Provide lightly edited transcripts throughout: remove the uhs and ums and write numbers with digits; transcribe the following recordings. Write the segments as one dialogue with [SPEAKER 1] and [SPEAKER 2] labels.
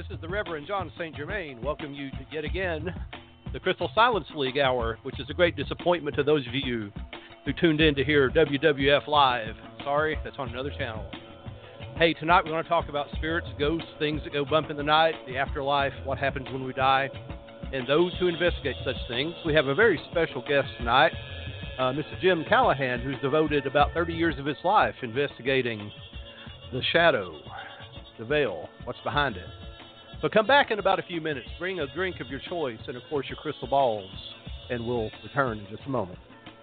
[SPEAKER 1] This is the Reverend John St. Germain. Welcome you to yet again the Crystal Silence League Hour, which is a great disappointment to those of you who tuned in to hear WWF Live. Sorry, that's on another channel. Hey, tonight we're going to talk about spirits, ghosts, things that go bump in the night, the afterlife, what happens when we die, and those who investigate such things. We have a very special guest tonight, Mr. Jim Callahan, who's devoted about 30 years of his life investigating the shadow, the veil, what's behind it. So come back in about a few minutes, bring a drink of your choice, and of course your crystal balls, and we'll return in just a moment.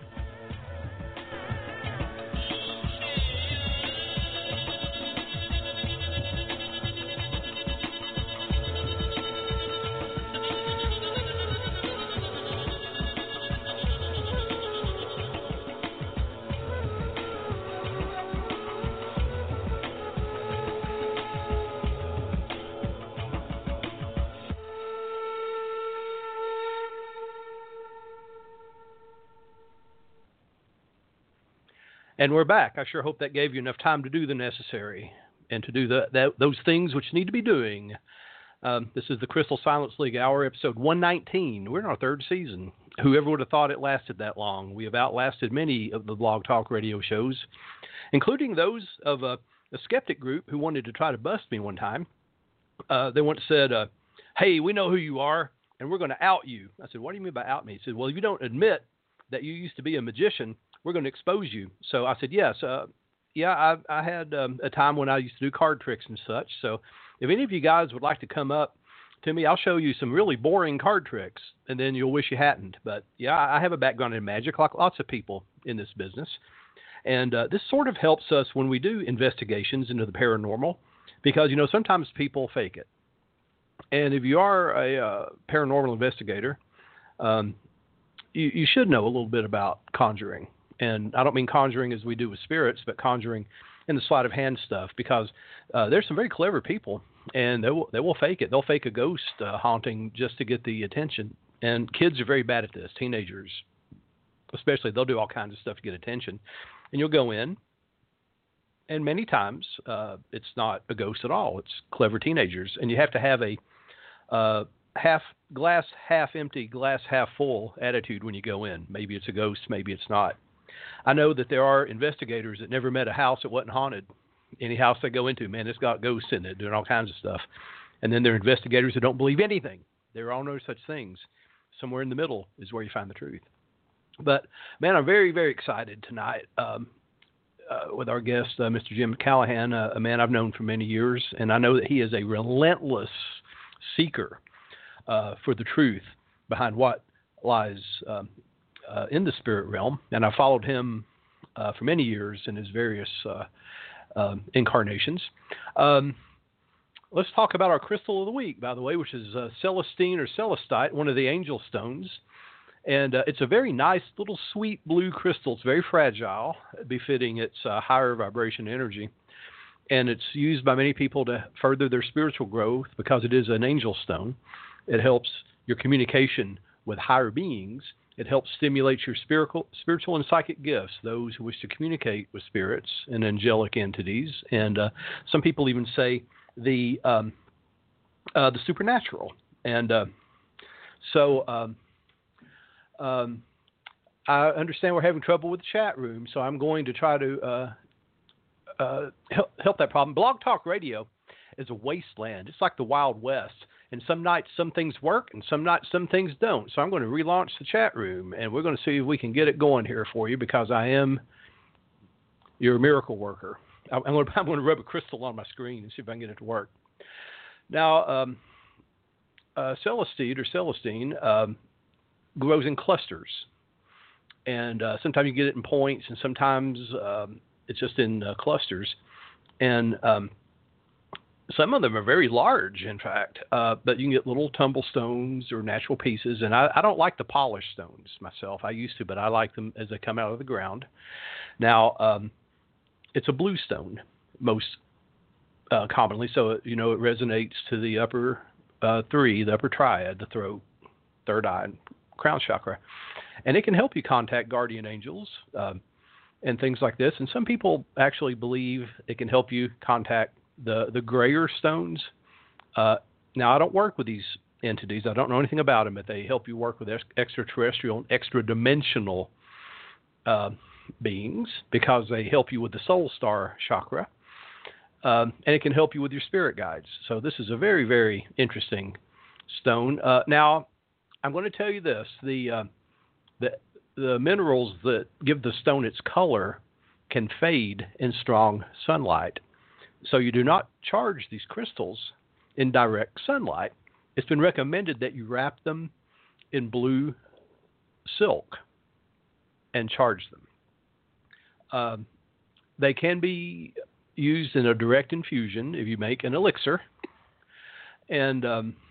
[SPEAKER 1] And we're back. I sure hope that gave you enough time to do the necessary and to do those things which need to be doing. This is the Crystal Silence League Hour, episode 119. We're in our third season. Whoever would have thought it lasted that long? We have outlasted many of the Blog Talk radio shows, including those of a skeptic group who wanted to try to bust me one time. They once said, hey, we know who you are, and we're going to out you. I said, what do you mean by out me? He said, well, if you don't admit that you used to be a magician, we're going to expose you. So I said, yes. I had a time when I used to do card tricks and such. So if any of you guys would like to come up to me, I'll show you some really boring card tricks, and then you'll wish you hadn't. But, yeah, I have a background in magic, like lots of people in this business. And this sort of helps us when we do investigations into the paranormal because, you know, sometimes people fake it. And if you are a paranormal investigator, you should know a little bit about conjuring. And I don't mean conjuring as we do with spirits, but conjuring in the sleight of hand stuff, because there's some very clever people, and they will fake it. They'll fake a ghost haunting just to get the attention. And kids are very bad at this. Teenagers, especially, they'll do all kinds of stuff to get attention. And you'll go in, and many times it's not a ghost at all. It's clever teenagers. And you have to have a half glass, half empty, glass half full attitude when you go in. Maybe it's a ghost, maybe it's not. I know that there are investigators that never met a house that wasn't haunted. Any house they go into, man, it's got ghosts in it, doing all kinds of stuff. And then there are investigators that don't believe anything. There are no such things. Somewhere in the middle is where you find the truth. But, man, I'm very, very excited tonight with our guest, Mr. Jim Callahan, a man I've known for many years. And I know that he is a relentless seeker for the truth behind what lies in the spirit realm, and I followed him for many years in his various incarnations. Let's talk about our crystal of the week, by the way, which is Celestine or Celestite, one of the angel stones. And it's a very nice little sweet blue crystal. It's very fragile, befitting its higher vibration energy. And it's used by many people to further their spiritual growth because it is an angel stone. It helps your communication with higher beings. It helps stimulate your spiritual and psychic gifts, those who wish to communicate with spirits and angelic entities. And some people even say the supernatural. And so I understand we're having trouble with the chat room, so I'm going to try to help that problem. Blog Talk Radio is a wasteland. It's like the Wild West. And some nights some things work, and some nights some things don't. So I'm going to relaunch the chat room, and we're going to see if we can get it going here for you, because I am your miracle worker. I'm going to rub a crystal on my screen and see if I can get it to work. Now, Celestine or Celestine grows in clusters, and sometimes you get it in points, and sometimes it's just in clusters. And some of them are very large, in fact, but you can get little tumble stones or natural pieces. And I don't like the polished stones myself. I used to, but I like them as they come out of the ground. Now, it's a blue stone most commonly, so you know it resonates to the upper three, the upper triad, the throat, third eye, and crown chakra. And it can help you contact guardian angels and things like this. And some people actually believe it can help you contact the grayer stones Now, I don't work with these entities. I don't know anything about them, but they help you work with extraterrestrial and extra-dimensional beings because they help you with the soul star chakra, and it can help you with your spirit guides. So this is a very, very interesting stone. Now, I'm going to tell you this: the minerals that give the stone its color can fade in strong sunlight. So you do not charge these crystals in direct sunlight. It's been recommended that you wrap them in blue silk and charge them. They can be used in a direct infusion if you make an elixir. And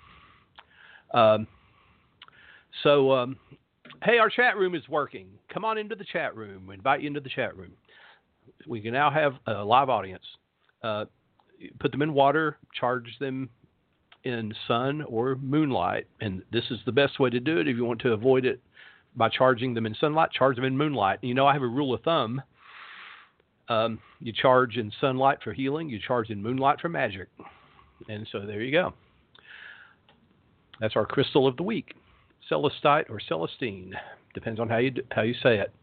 [SPEAKER 1] hey, our chat room is working. Come on into the chat room. We invite you into the chat room. We can now have a live audience. Put them in water, charge them in sun or moonlight. And this is the best way to do it. If you want to avoid it by charging them in sunlight, charge them in moonlight. You know, I have a rule of thumb. You charge in sunlight for healing. You charge in moonlight for magic. And so there you go. That's our crystal of the week. Celestite or Celestine. Depends on how you say it.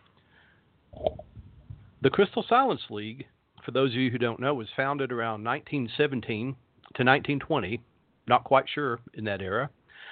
[SPEAKER 1] The Crystal Silence League, for those of you who don't know, was founded around 1917 to 1920, not quite sure in that era,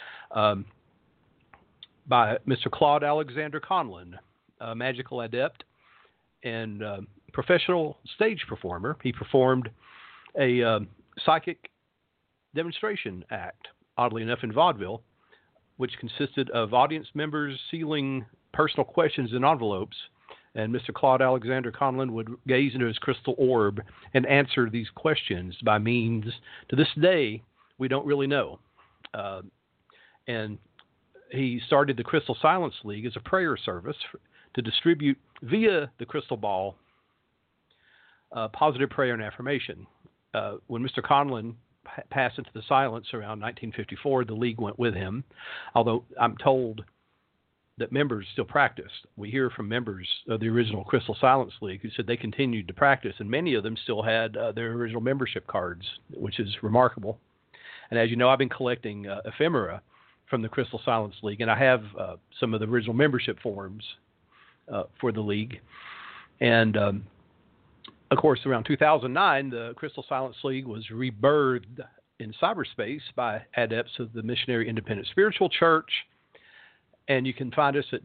[SPEAKER 1] by Mr. Claude Alexander Conlon, a magical adept and professional stage performer. He performed a psychic demonstration act, oddly enough, in vaudeville, which consisted of audience members sealing personal questions in envelopes, and Mr. Claude Alexander Conlon would gaze into his crystal orb and answer these questions by means, to this day, we don't really know. And he started the Crystal Silence League as a prayer service to distribute via the crystal ball positive prayer and affirmation. When Mr. Conlon passed into the silence around 1954, the League went with him, although I'm told that members still practiced. We hear from members of the original Crystal Silence League who said they continued to practice, and many of them still had their original membership cards, which is remarkable. And as you know, I've been collecting ephemera from the Crystal Silence League, and I have some of the original membership forms for the League. And of course, around 2009, the Crystal Silence League was rebirthed in cyberspace by adepts of the Missionary Independent Spiritual Church. And you can find us at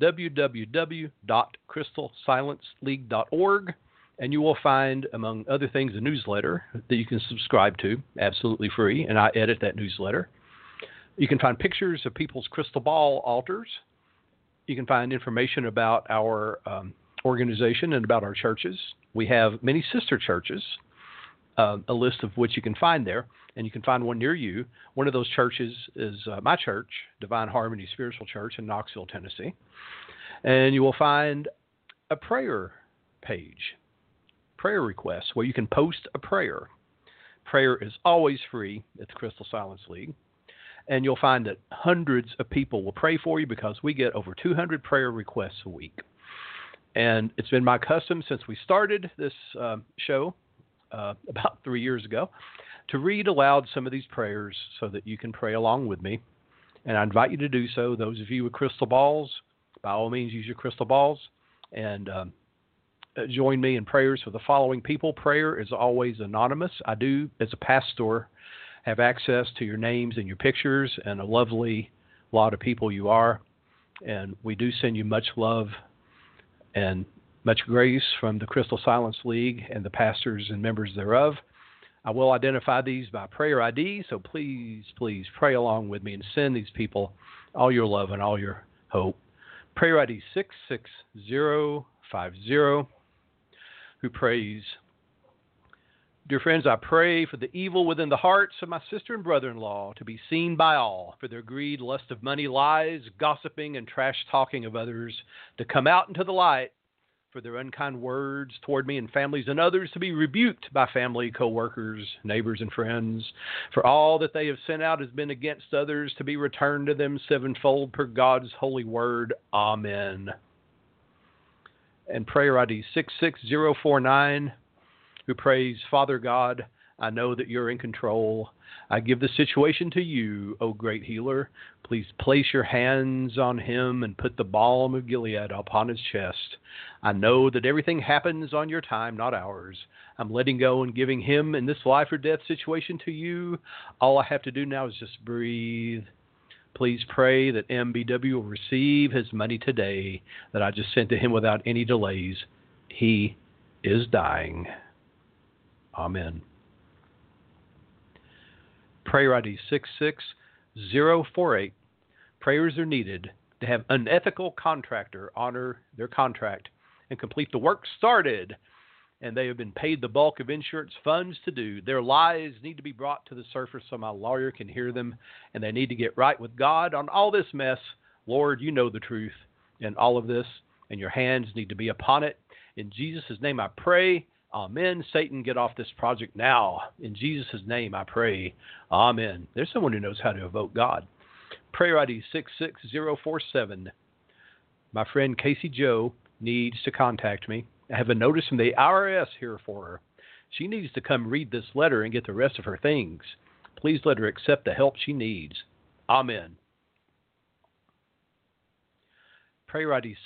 [SPEAKER 1] www.crystalsilenceleague.org. And you will find, among other things, a newsletter that you can subscribe to, absolutely free. And I edit that newsletter. You can find pictures of people's crystal ball altars. You can find information about our organization and about our churches. We have many sister churches, a list of which you can find there, and you can find one near you. One of those churches is my church, Divine Harmony Spiritual Church in Knoxville, Tennessee. And you will find a prayer page, prayer requests, where you can post a prayer. Prayer is always free at the Crystal Silence League. And you'll find that hundreds of people will pray for you because we get over 200 prayer requests a week. And it's been my custom since we started this show about 3 years ago to read aloud some of these prayers so that you can pray along with me. And I invite you to do so. Those of you with crystal balls, by all means, use your crystal balls and join me in prayers for the following people. Prayer is always anonymous. I do, as a pastor, have access to your names and your pictures and a lovely lot of people you are. And we do send you much love and much grace from the Crystal Silence League and the pastors and members thereof. I will identify these by prayer ID, so please, please pray along with me and send these people all your love and all your hope. Prayer ID 66050, who prays, "Dear friends, I pray for the evil within the hearts of my sister and brother-in-law to be seen by all, for their greed, lust of money, lies, gossiping, and trash-talking of others to come out into the light, for their unkind words toward me and families and others to be rebuked by family, co-workers, neighbors, and friends. For all that they have sent out has been against others to be returned to them sevenfold per God's holy word. Amen." And prayer ID 66049, who prays, "Father God, I know that you're in control. I give the situation to you, O great healer. Please place your hands on him and put the balm of Gilead upon his chest. I know that everything happens on your time, not ours. I'm letting go and giving him in this life or death situation to you. All I have to do now is just breathe. Please pray that MBW will receive his money today that I just sent to him without any delays. He is dying. Amen. Prayer ID 66048. Prayers are needed to have an unethical contractor honor their contract and complete the work started, and they have been paid the bulk of insurance funds to do. Their lies need to be brought to the surface so my lawyer can hear them, and they need to get right with God on all this mess. Lord, you know the truth in all of this, and your hands need to be upon it. In Jesus' name I pray. Amen. Satan, get off this project now. In Jesus' name I pray. Amen. There's someone who knows how to evoke God. Prayer ID 66047. My friend Casey Joe needs to contact me. I have a notice from the IRS here for her. She needs to come read this letter and get the rest of her things. Please let her accept the help she needs. Amen. Prayer ID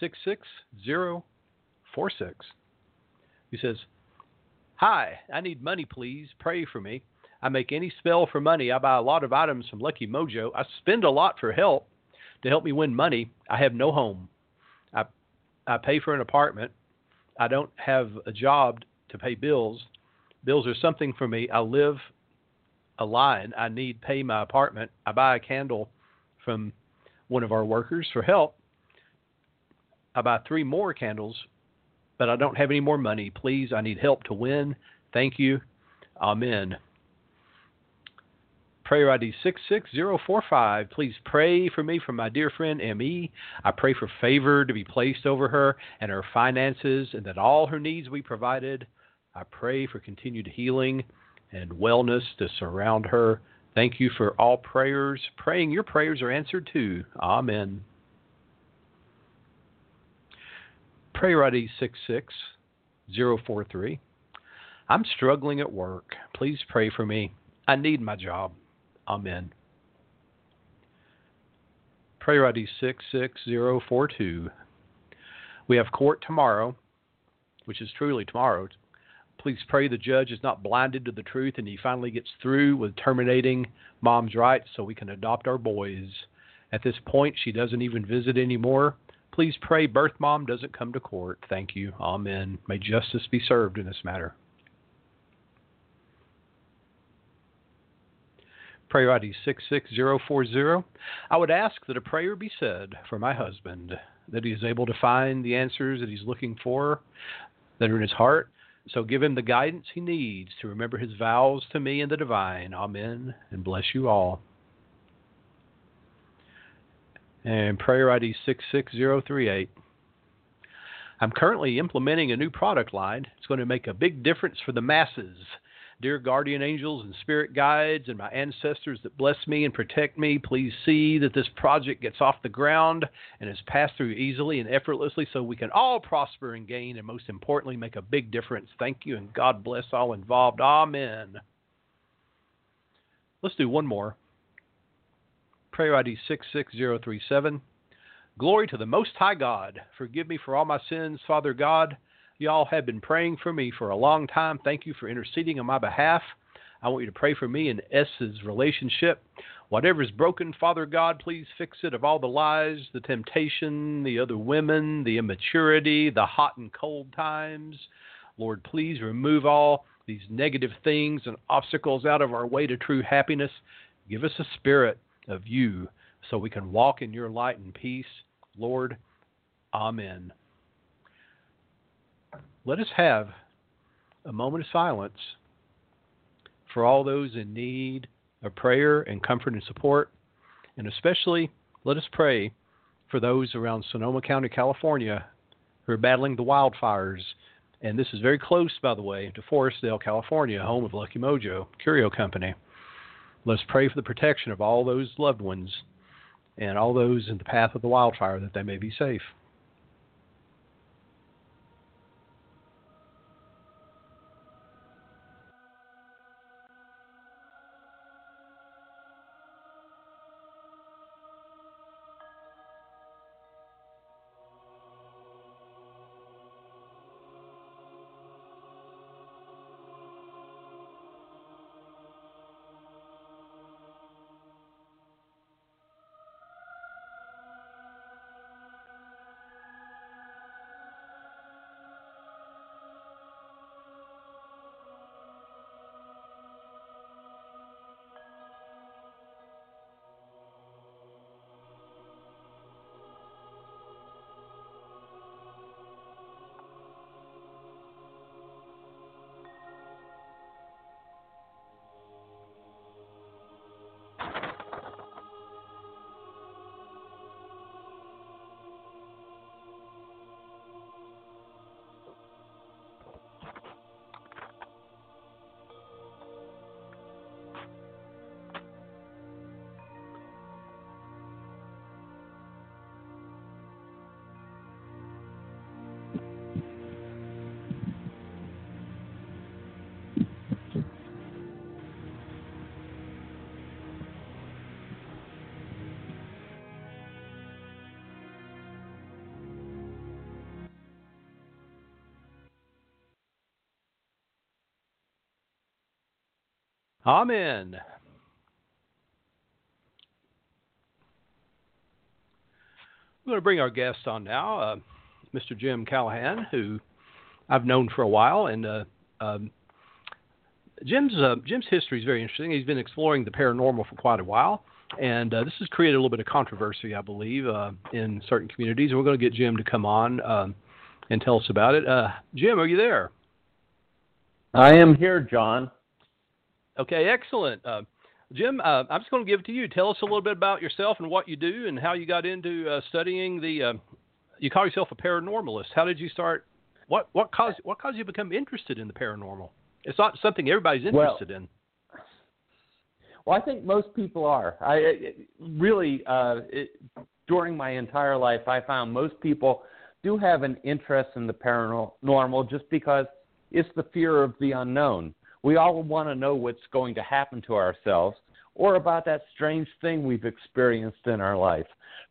[SPEAKER 1] 66046. He says, Hi, I need money, please. Pray for me. I make any spell for money. I buy a lot of items from Lucky Mojo. I spend a lot for help to help me win money. I have no home. I pay for an apartment. I don't have a job to pay bills. Bills are something for me. I live a line. I need pay my apartment. I buy a candle from one of our workers for help. I buy 3 more candles, but I don't have any more money. Please, I need help to win. Thank you. Amen. Prayer ID 66045. Please pray for me from my dear friend M.E. I pray for favor to be placed over her and her finances and that all her needs be provided. I pray for continued healing and wellness to surround her. Thank you for all prayers. Praying your prayers are answered too. Amen. Prayer ID 66043. I'm struggling at work. Please pray for me. I need my job. Amen. Prayer ID 66042. We have court tomorrow, which is truly tomorrow. Please pray the judge is not blinded to the truth and he finally gets through with terminating mom's rights so we can adopt our boys. At this point, she doesn't even visit anymore. Please pray birth mom doesn't come to court. Thank you. Amen. May justice be served in this matter. Prayer ID 66040. I would ask that a prayer be said for my husband, that he is able to find the answers that he's looking for, that are in his heart. So give him the guidance he needs to remember his vows to me and the divine. Amen. And bless you all. And prayer ID 66038. I'm currently implementing a new product line. It's going to make a big difference for the masses. Dear guardian angels and spirit guides and my ancestors that bless me and protect me, please see that this project gets off the ground and is passed through easily and effortlessly so we can all prosper and gain and most importantly make a big difference. Thank you and God bless all involved. Amen. Let's do one more. Prayer ID 66037. Glory to the Most High God. Forgive me for all my sins, Father God. Y'all have been praying for me for a long time. Thank you for interceding on my behalf. I want you to pray for me and S's relationship. Whatever is broken, Father God, please fix it. Of all the lies, the temptation, the other women, the immaturity, the hot and cold times, Lord, please remove all these negative things and obstacles out of our way to true happiness. Give us a spirit of you so we can walk in your light and peace. Lord, amen. Let us have a moment of silence for all those in need of prayer and comfort and support. And especially, let us pray for those around Sonoma County, California, who are battling the wildfires. And this is very close, by the way, to Forestdale, California, home of Lucky Mojo Curio Company. Let's pray for the protection of all those loved ones and all those in the path of the wildfire that they may be safe. Amen. We're going to bring our guest on now, Mr. Jim Callahan, who I've known for a while, and Jim's history is very interesting. He's been exploring the paranormal for quite a while, and this has created a little bit of controversy, I believe, in certain communities. And we're going to get Jim to come on and tell us about it. Jim, are you there?
[SPEAKER 2] I am here, John.
[SPEAKER 1] Okay, excellent. Jim, I'm just going to give it to you. Tell us a little bit about yourself and what you do and how you got into studying the. You call yourself a paranormalist. How did you start? What caused you to become interested in the paranormal? It's not something everybody's interested in.
[SPEAKER 2] Well, I think most people are. During my entire life, I found most people do have an interest in the paranormal just because it's the fear of the unknown. We all want to know what's going to happen to ourselves or about that strange thing we've experienced in our life.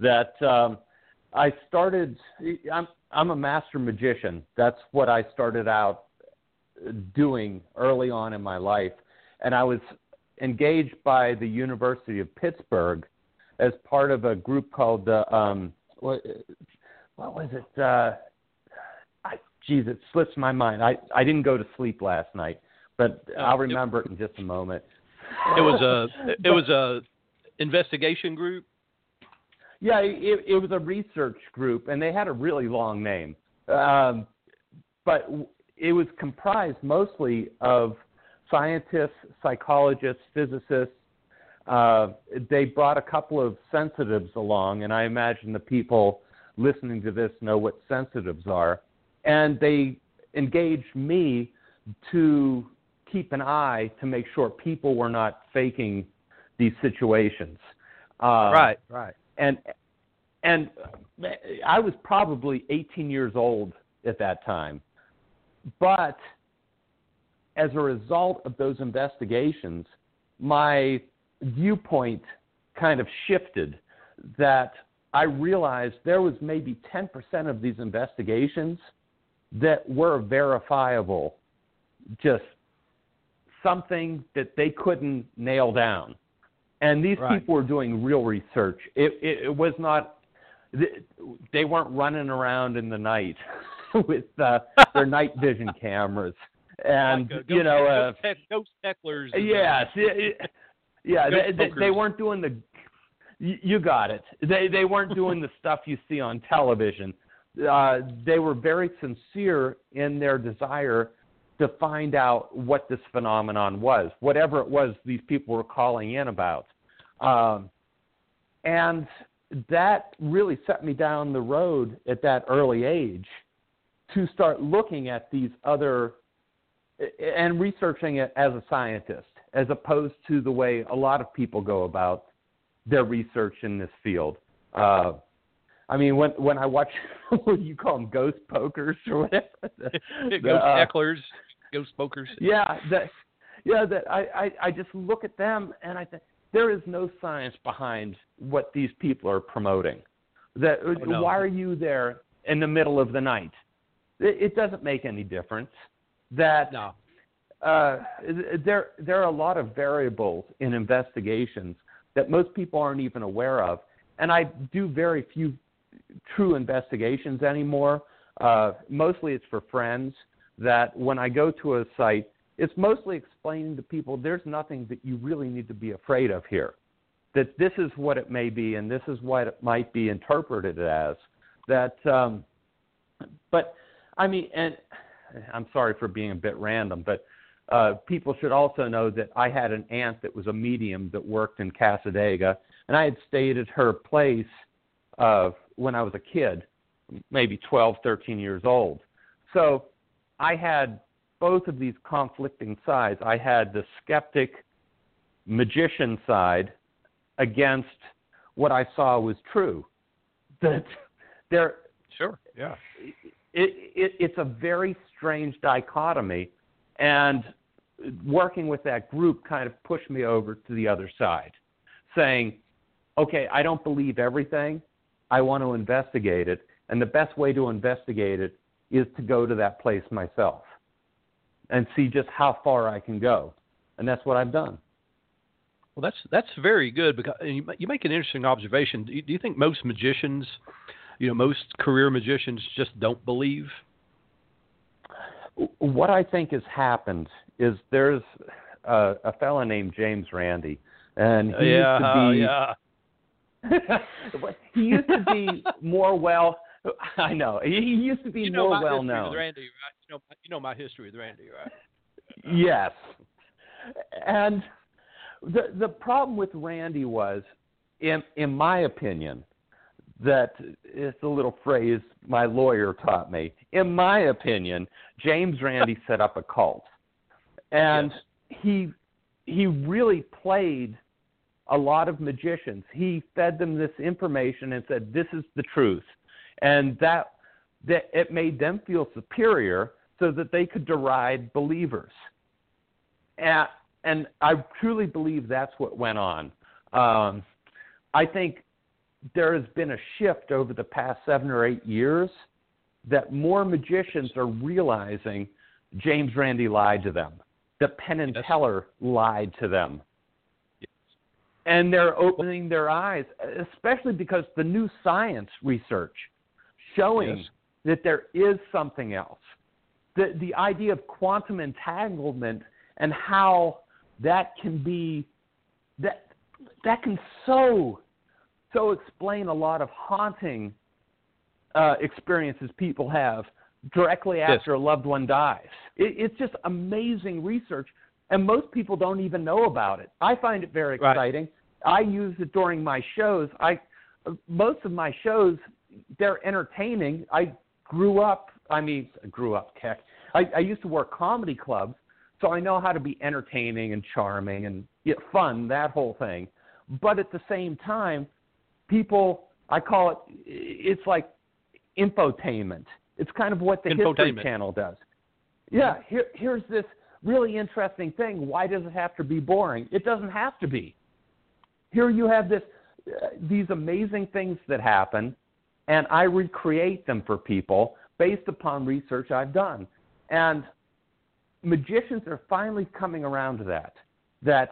[SPEAKER 2] I'm a master magician. That's what I started out doing early on in my life. And I was engaged by the University of Pittsburgh as part of a group called what was it? It slips my mind. I didn't go to sleep last night, but I'll remember it in just a moment.
[SPEAKER 1] It was a investigation group.
[SPEAKER 2] Yeah, it was a research group, and they had a really long name. But it was comprised mostly of scientists, psychologists, physicists. They brought a couple of sensitives along, and I imagine the people listening to this know what sensitives are. And they engaged me to keep an eye to make sure people were not faking these situations.
[SPEAKER 1] Right.
[SPEAKER 2] And I was probably 18 years old at that time. But as a result of those investigations, my viewpoint kind of shifted, that I realized there was maybe 10% of these investigations that were verifiable, just something that they couldn't nail down. And these people were doing real research. It was not, they weren't running around in the night with their night vision cameras. And,
[SPEAKER 1] like ghost hecklers.
[SPEAKER 2] Yes. They weren't doing the, you got it. They weren't doing the stuff you see on television. They were very sincere in their desire to find out what this phenomenon was, whatever it was these people were calling in about. And that really set me down the road at that early age to start looking at these other and researching it as a scientist, as opposed to the way a lot of people go about their research in this field. I mean, when I watch, what do you call them, ghost pokers or whatever?
[SPEAKER 1] Ghost hecklers, ghost pokers.
[SPEAKER 2] I just look at them and I think there is no science behind what these people are promoting. Why are you there in the middle of the night? It doesn't make any difference. There are a lot of variables in investigations that most people aren't even aware of. And I do very few true investigations anymore. Mostly it's for friends, that when I go to a site, it's mostly explaining to people there's nothing that you really need to be afraid of here, that this is what it may be and this is what it might be interpreted as. But I mean, and I'm sorry for being a bit random, but people should also know that I had an aunt that was a medium that worked in Cassadaga, and I had stayed at her place when I was a kid, maybe 12, 13 years old. So I had both of these conflicting sides. I had the skeptic magician side against what I saw was true. That there,
[SPEAKER 1] sure, yeah.
[SPEAKER 2] It's a very strange dichotomy, and working with that group kind of pushed me over to the other side, saying, okay, I don't believe everything. I want to investigate it, and the best way to investigate it is to go to that place myself and see just how far I can go. And that's what I've done.
[SPEAKER 1] Well, that's very good because you make an interesting observation. Do you think most magicians, most career magicians just don't believe?
[SPEAKER 2] What I think has happened is there's a fella named James Randi, and he used to be more well. I know he used to be more well known.
[SPEAKER 1] Randy, right? You know my history with Randy, right?
[SPEAKER 2] Yes, and the problem with Randy was, in my opinion, that it's a little phrase my lawyer taught me. In my opinion, James Randi set up a cult, and he really played a lot of magicians. He fed them this information and said, "This is the truth," and that it made them feel superior, so that they could deride believers. And I truly believe that's what went on. I think there has been a shift over the past 7 or 8 years that more magicians are realizing James Randi lied to them, that Penn and Teller lied to them. Yes. And they're opening their eyes, especially because the new science research showing that there is something else. The idea of quantum entanglement and how that can be that can so explain a lot of haunting experiences people have directly after a loved one dies. It's just amazing research, and most people don't even know about it. I find it very exciting. Right. I use it during my shows. Most of my shows, they're entertaining. I grew up, heck. I used to work comedy clubs, so I know how to be entertaining and charming and fun, that whole thing. But at the same time, people, I call it's like infotainment. It's kind of what the History Channel does. Yeah, here's this really interesting thing. Why does it have to be boring? It doesn't have to be. Here you have these amazing things that happen, and I recreate them for people based upon research I've done. And magicians are finally coming around to that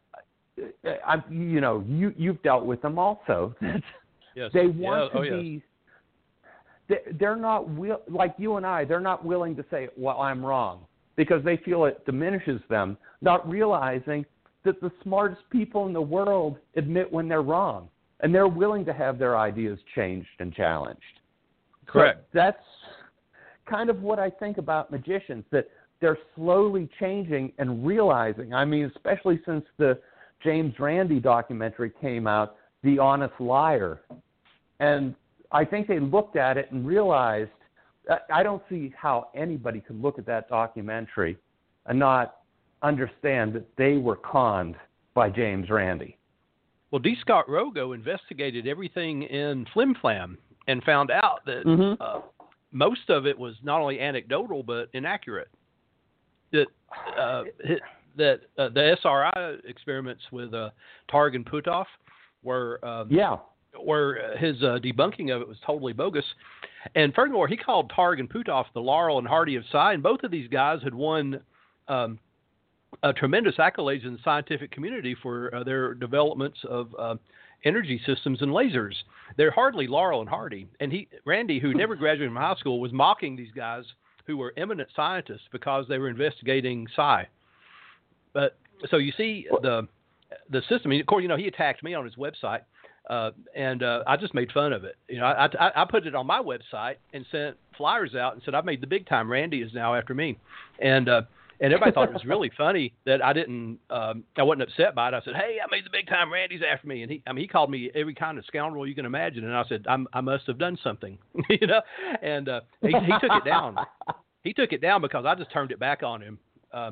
[SPEAKER 2] you've dealt with them also.
[SPEAKER 1] Yes.
[SPEAKER 2] They want to be. They're not like you and I. They're not willing to say, "Well, I'm wrong," because they feel it diminishes them. Not realizing that the smartest people in the world admit when they're wrong, and they're willing to have their ideas changed and challenged.
[SPEAKER 1] Correct.
[SPEAKER 2] So that's kind of what I think about magicians, that they're slowly changing and realizing. I mean, especially since the James Randi documentary came out, The Honest Liar. And I think they looked at it and realized, I don't see how anybody could look at that documentary and not understand that they were conned by James Randi.
[SPEAKER 1] Well, D. Scott Rogo investigated everything in Flim Flam and found out that most of it was not only anecdotal but inaccurate. That the SRI experiments with Targ and Puthoff were his debunking of it was totally bogus. And furthermore, he called Targ and Puthoff the Laurel and Hardy of Psi, and both of these guys had won tremendous accolades in the scientific community for their developments of energy systems and lasers. They're hardly Laurel and Hardy. And Randy, who never graduated from high school, was mocking these guys who were eminent scientists because they were investigating psi. But so you see the system. I mean, of course, he attacked me on his website, and I just made fun of it. I put it on my website and sent flyers out and said, "I've made the big time. Randy is now after me," and everybody thought it was really funny that I wasn't upset by it. I said, "Hey, I made the big time. Randy's after me," and he called me every kind of scoundrel you can imagine, and I said, I must have done something, and he took it down. He took it down because I just turned it back on him,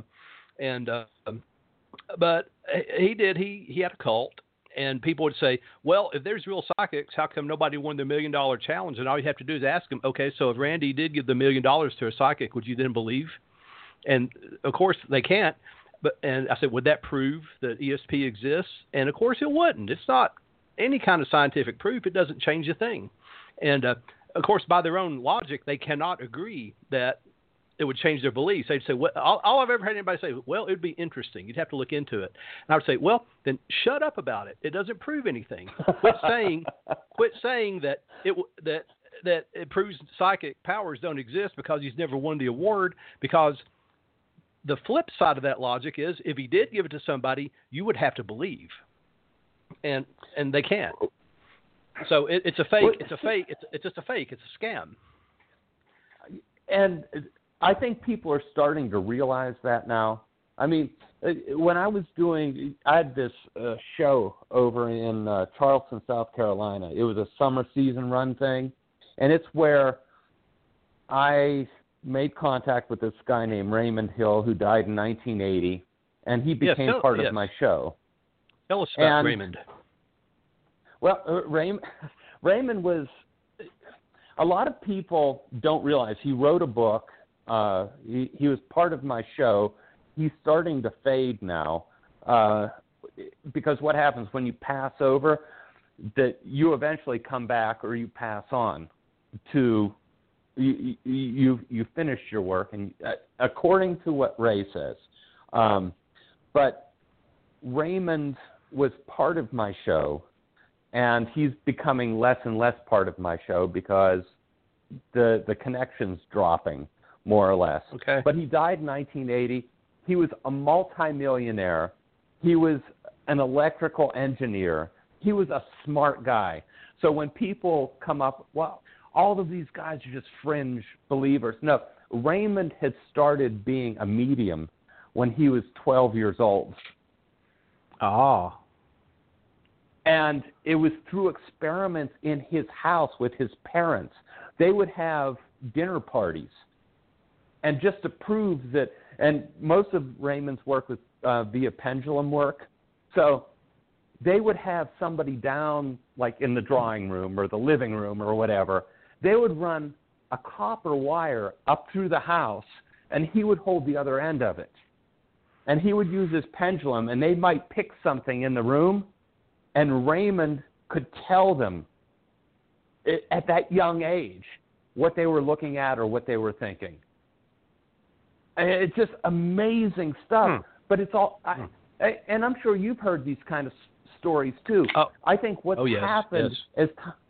[SPEAKER 1] but he did. He had a cult, and people would say, "Well, if there's real psychics, how come nobody won the $1 million challenge?" And all you have to do is ask them, "Okay, so if Randy did give the $1 million to a psychic, would you then believe?" And of course they can't. And I said, would that prove that ESP exists? And of course it wouldn't. It's not any kind of scientific proof. It doesn't change a thing. And of course, by their own logic, they cannot agree that it would change their beliefs. They'd say, well, all I've ever had anybody say, well, it would be interesting. You'd have to look into it. And I would say, well, then shut up about it. It doesn't prove anything. Quit saying that it proves psychic powers don't exist because he's never won the award. Because the flip side of that logic is, if he did give it to somebody, you would have to believe, and they can't. So it's a fake. It's a fake. It's just a fake. It's a scam.
[SPEAKER 2] And I think people are starting to realize that now. I mean, when I had this show over in Charleston, South Carolina. It was a summer season run thing, and it's where I made contact with this guy named Raymond Hill, who died in 1980, and he became part of my show.
[SPEAKER 1] Tell us about Raymond.
[SPEAKER 2] Well, Raymond was. A lot of people don't realize he wrote a book. He was part of my show. He's starting to fade now because what happens when you pass over, that you eventually come back or you pass on to you finished your work, and according to what Ray says. But Raymond was part of my show. And he's becoming less and less part of my show because the connection's dropping, more or less.
[SPEAKER 1] Okay.
[SPEAKER 2] But he died in 1980. He was a multimillionaire. He was an electrical engineer. He was a smart guy. So when people come up, well, all of these guys are just fringe believers. No, Raymond had started being a medium when he was 12 years old.
[SPEAKER 1] Oh.
[SPEAKER 2] And it was through experiments in his house with his parents. They would have dinner parties. And just to prove that, and most of Raymond's work was via pendulum work. So they would have somebody down, like in the drawing room or the living room or whatever. They would run a copper wire up through the house, and he would hold the other end of it. And he would use his pendulum, and they might pick something in the room, and Raymond could tell them at that young age what they were looking at or what they were thinking. And it's just amazing stuff. But it's all, and I'm sure you've heard these kind of stories too. I think what's happened as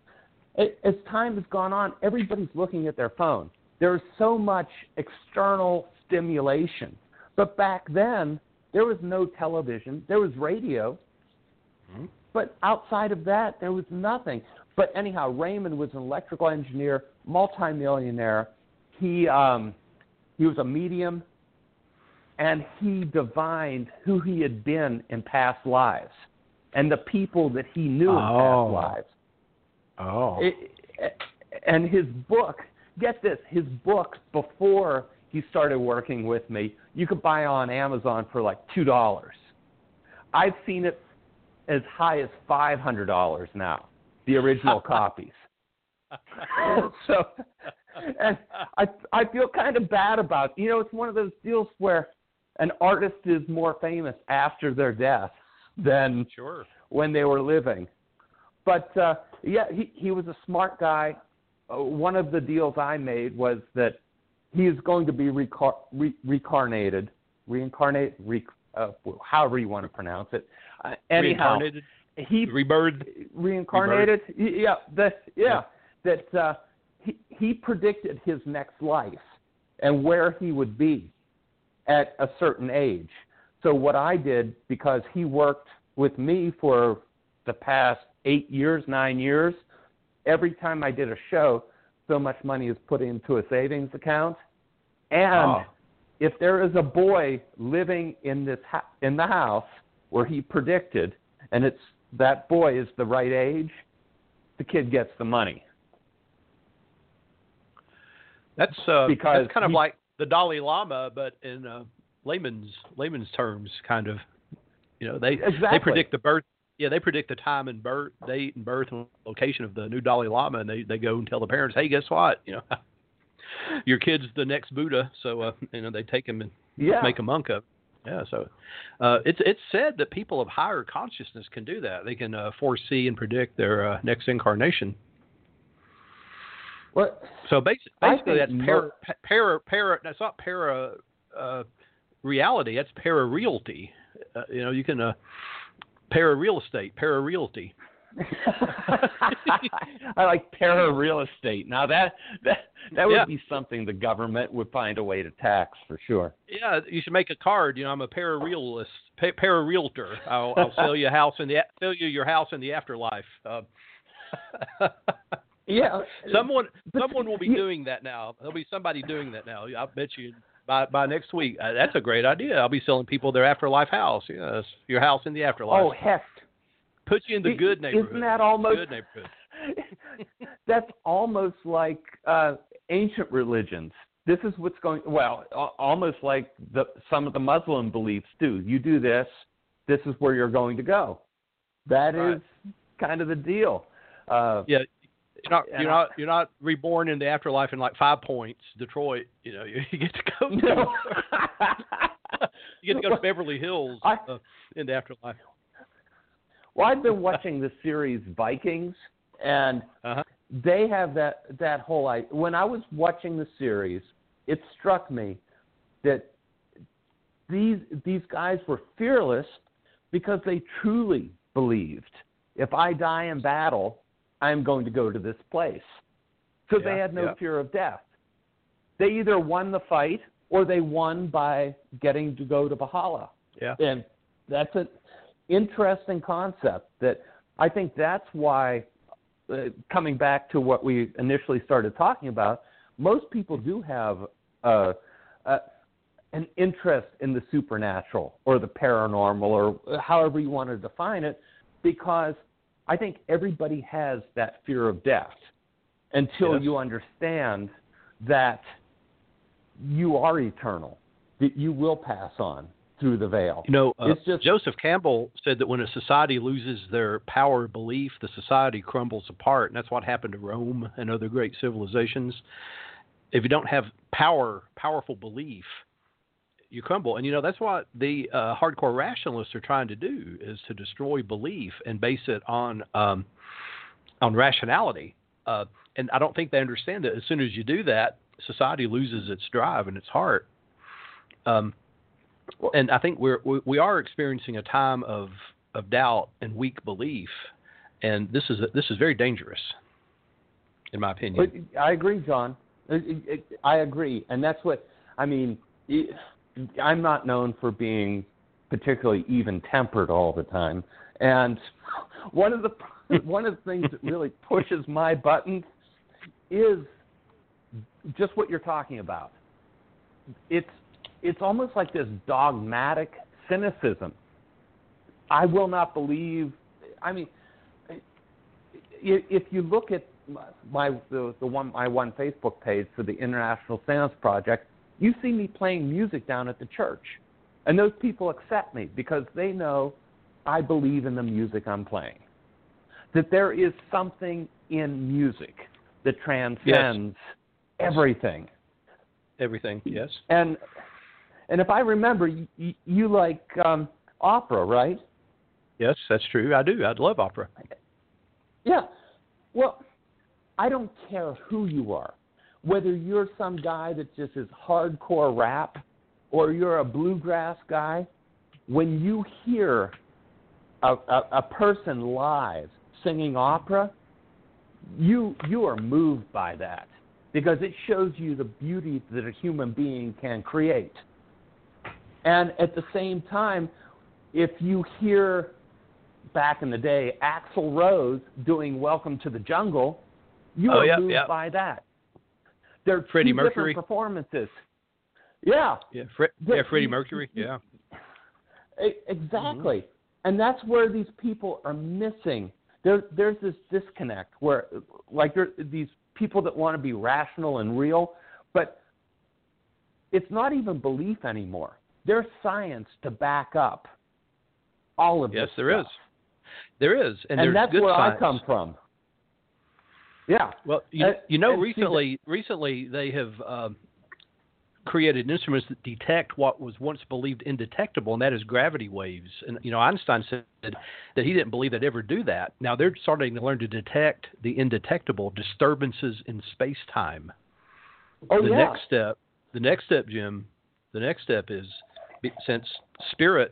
[SPEAKER 2] time has gone on, everybody's looking at their phone. There's so much external stimulation. But back then, there was no television. There was radio. But outside of that, there was nothing. But anyhow, Raymond was an electrical engineer, multimillionaire. He was a medium, and he divined who he had been in past lives and the people that he knew in past lives.
[SPEAKER 1] Oh.
[SPEAKER 2] And his book, get this, his book before he started working with me, you could buy on Amazon for like $2. I've seen it as high as $500 now, the original copies. So, and I feel kind of bad about it. You know, it's one of those deals where an artist is more famous after their death than when they were living. But, he was a smart guy. One of the deals I made was that he is going to be reincarnated, however you want to pronounce it. Anyhow, reincarnated. That he predicted his next life and where he would be at a certain age. So what I did, because he worked with me for the past 9 years, every time I did a show, so much money is put into a savings account. And if there is a boy living in in the house where he predicted, and that boy is the right age, the kid gets the money.
[SPEAKER 1] That's kind of like the Dalai Lama, but in layman's terms, kind of. You know, they predict the birth. Yeah, they predict the time and date and birth and location of the new Dalai Lama, and they go and tell the parents, "Hey, guess what? You know, your kid's the next Buddha." So they take him and make a monk of. Yeah, so it's said that people of higher consciousness can do that. They can foresee and predict their next incarnation.
[SPEAKER 2] Well,
[SPEAKER 1] So basically that's that's not para reality, that's para realty. You can para real estate, para realty.
[SPEAKER 2] I like para real estate. Now that would be something the government would find a way to tax for sure.
[SPEAKER 1] Yeah, you should make a card. I'm a para realist, para realtor. I'll sell you your house in the afterlife.
[SPEAKER 2] Yeah,
[SPEAKER 1] someone will be doing that now. There'll be somebody doing that now. I bet you by next week. That's a great idea. I'll be selling people their afterlife house. Yes, your house in the afterlife.
[SPEAKER 2] Oh heck.
[SPEAKER 1] Put you in the good neighborhood.
[SPEAKER 2] Isn't that almost
[SPEAKER 1] good neighborhood?
[SPEAKER 2] That's almost like ancient religions. This is what's going. Well, almost like some of the Muslim beliefs do. You do this, this is where you're going to go. That is kind of the deal.
[SPEAKER 1] Yeah, you're not reborn in the afterlife in like 5 Points, Detroit. You get to go.
[SPEAKER 2] No.
[SPEAKER 1] You get to go to Beverly Hills in the afterlife.
[SPEAKER 2] Well, I've been watching the series Vikings, and they have that whole idea. When I was watching the series, it struck me that these guys were fearless because they truly believed, if I die in battle, I'm going to go to this place. So they had no fear of death. They either won the fight or they won by getting to go to Valhalla.
[SPEAKER 1] Yeah.
[SPEAKER 2] And that's an interesting concept that I think that's why, coming back to what we initially started talking about, most people do have an interest in the supernatural or the paranormal or however you want to define it, because I think everybody has that fear of death until you understand that you are eternal, that you will pass on through the veil.
[SPEAKER 1] Joseph Campbell said that when a society loses their power of belief, the society crumbles apart, and that's what happened to Rome and other great civilizations. If you don't have powerful belief, you crumble. And that's what the hardcore rationalists are trying to do, is to destroy belief and base it on rationality. And I don't think they understand that as soon as you do that, society loses its drive and its heart. And I think we are experiencing a time of doubt and weak belief, and this is very dangerous, in my opinion.
[SPEAKER 2] I agree, John. I agree, and that's what I mean. I'm not known for being particularly even-tempered all the time, and one of the things that really pushes my buttons is just what you're talking about. It's almost like this dogmatic cynicism. I will not believe. I mean, if you look at my one Facebook page for the International Seance Project, you see me playing music down at the church, and those people accept me because they know I believe in the music I'm playing. That there is something in music that transcends everything.
[SPEAKER 1] Everything, yes.
[SPEAKER 2] And if I remember, you like opera, right?
[SPEAKER 1] Yes, that's true. I do. I love opera.
[SPEAKER 2] Yeah. Well, I don't care who you are, whether you're some guy that just is hardcore rap or you're a bluegrass guy. When you hear a person live singing opera, you are moved by that because it shows you the beauty that a human being can create. And at the same time, if you hear, back in the day, Axl Rose doing Welcome to the Jungle, you are moved by that. They're
[SPEAKER 1] Freddie
[SPEAKER 2] two
[SPEAKER 1] Mercury.
[SPEAKER 2] different performances. Yeah.
[SPEAKER 1] Freddie Mercury, yeah.
[SPEAKER 2] Exactly. Mm-hmm. And that's where these people are missing. There's this disconnect where, like, these people that want to be rational and real, but it's not even belief anymore. There's science to back up all of this stuff.
[SPEAKER 1] Yes, there is. There is, and there's
[SPEAKER 2] that's
[SPEAKER 1] good
[SPEAKER 2] where
[SPEAKER 1] science.
[SPEAKER 2] I come from. Yeah.
[SPEAKER 1] Well, recently they have created instruments that detect what was once believed indetectable, and that is gravity waves. And Einstein said that he didn't believe they'd ever do that. Now they're starting to learn to detect the indetectable disturbances in space-time. The next step, Jim. The next step is, since spirit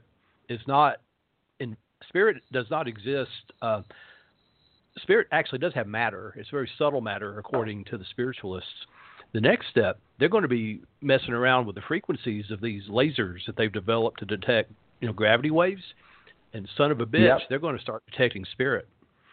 [SPEAKER 1] does not exist. Spirit actually does have matter. It's very subtle matter, according to the spiritualists. The next step, they're going to be messing around with the frequencies of these lasers that they've developed to detect, gravity waves. And son of a bitch, they're going to start detecting spirit.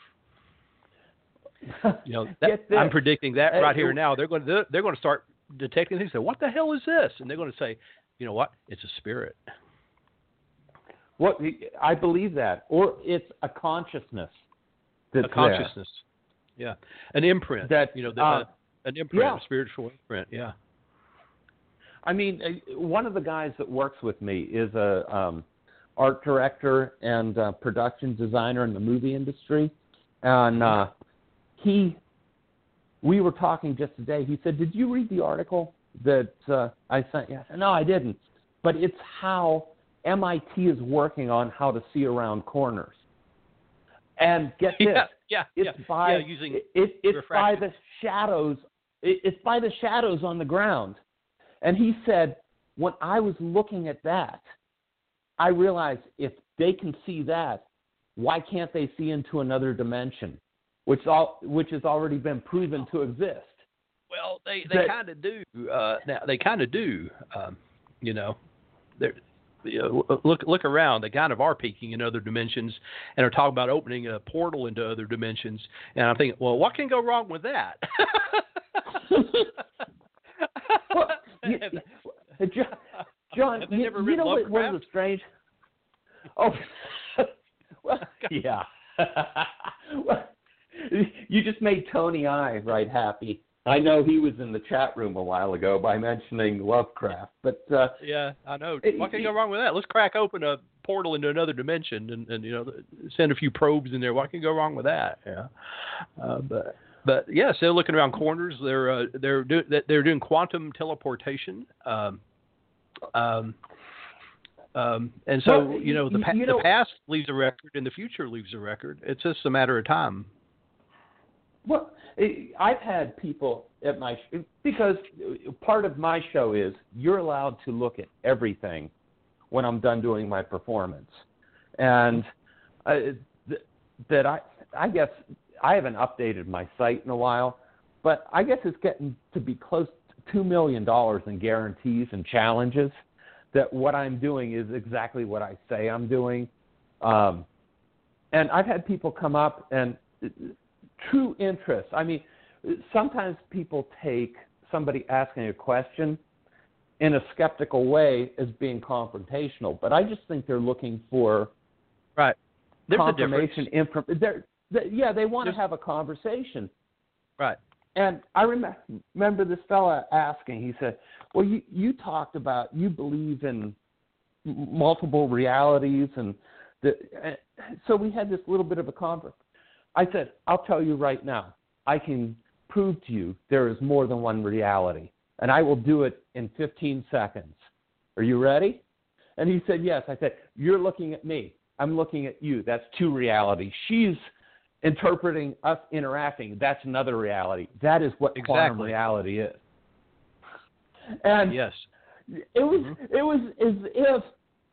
[SPEAKER 1] I'm predicting that right here now. They're going to start detecting things. Say, what the hell is this? And they're going to say, you know what? It's a spirit.
[SPEAKER 2] What I believe that, or it's a consciousness.
[SPEAKER 1] A consciousness, yeah, an imprint. That an imprint, a spiritual imprint, yeah.
[SPEAKER 2] I mean, one of the guys that works with me is a art director and production designer in the movie industry, and we were talking just today. He said, "Did you read the article that I sent you?" I said, "No, I didn't." But it's how MIT is working on how to see around corners. And get this, it's by the shadows. It's by the shadows on the ground. And he said, when I was looking at that, I realized if they can see that, why can't they see into another dimension, which has already been proven to exist?
[SPEAKER 1] Well, they kind of do. Now they kind of do. Look around. They kind of are peeking in other dimensions and are talking about opening a portal into other dimensions. And I'm thinking, well, what can go wrong with that?
[SPEAKER 2] John, you know what was strange? Oh, well, yeah. Well, you just made Tony I right happy. I know he was in the chat room a while ago by mentioning Lovecraft, but
[SPEAKER 1] yeah, I know. What can go wrong with that? Let's crack open a portal into another dimension and send a few probes in there. What can go wrong with that? Yeah, but yes, they're looking around corners. They're doing quantum teleportation. And so the past leaves a record and the future leaves a record. It's just a matter of time.
[SPEAKER 2] Well, I've had people at my because part of my show is you're allowed to look at everything when I'm done doing my performance, and that I guess I haven't updated my site in a while, but I guess it's getting to be close to $2 million in guarantees and challenges. That what I'm doing is exactly what I say I'm doing, and I've had people come up and. True interest. I mean, sometimes people take somebody asking a question in a skeptical way as being confrontational, but I just think they're looking for confirmation. They want to have a conversation.
[SPEAKER 1] Right.
[SPEAKER 2] And I remember this fella asking, he said, well, you talked about you believe in multiple realities, and so we had this little bit of a conversation. I said, I'll tell you right now, I can prove to you there is more than one reality, and I will do it in 15 seconds. Are you ready? And he said, yes. I said, you're looking at me. I'm looking at you. That's two realities. She's interpreting us interacting. That's another reality. That is what quantum reality is. And
[SPEAKER 1] yes.
[SPEAKER 2] It was as if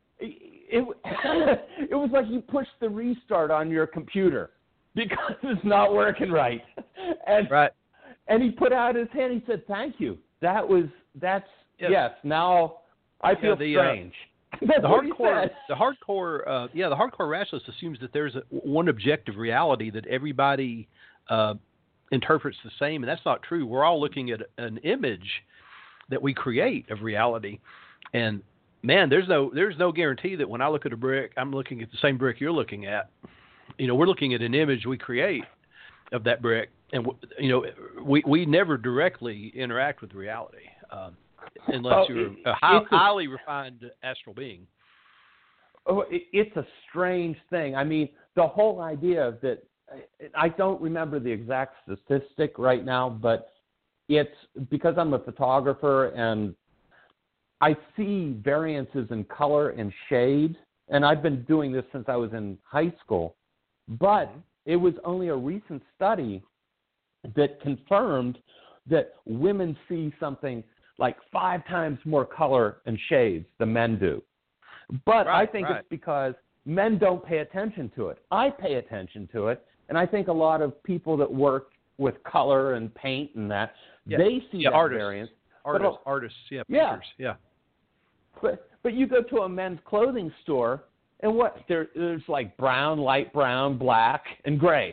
[SPEAKER 2] it was like you pushed the restart on your computer. Because it's not working right. And he put out his hand. He said, thank you. Yes, now I feel strange.
[SPEAKER 1] The hardcore rationalist assumes that there's one objective reality that everybody interprets the same, and that's not true. We're all looking at an image that we create of reality. And man, there's no guarantee that when I look at a brick, I'm looking at the same brick you're looking at. We're looking at an image we create of that brick, and we never directly interact with reality unless you're a highly refined astral being.
[SPEAKER 2] It's a strange thing. I mean, the whole idea of that. I don't remember the exact statistic right now, but it's because I'm a photographer and I see variances in color and shade, and I've been doing this since I was in high school, but it was only a recent study that confirmed that women see something like 5 times more color and shades than men do. But I think it's because men don't pay attention to it. I pay attention to it, and I think a lot of people that work with color and paint and that, they see that variance.
[SPEAKER 1] Artists, painters,
[SPEAKER 2] But you go to a men's clothing store, and what? There's like brown, light brown, black, and gray.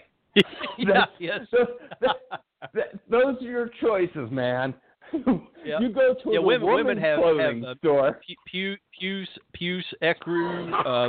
[SPEAKER 2] Those are your choices, man. You go to a women's clothing store.
[SPEAKER 1] Puce, ecru,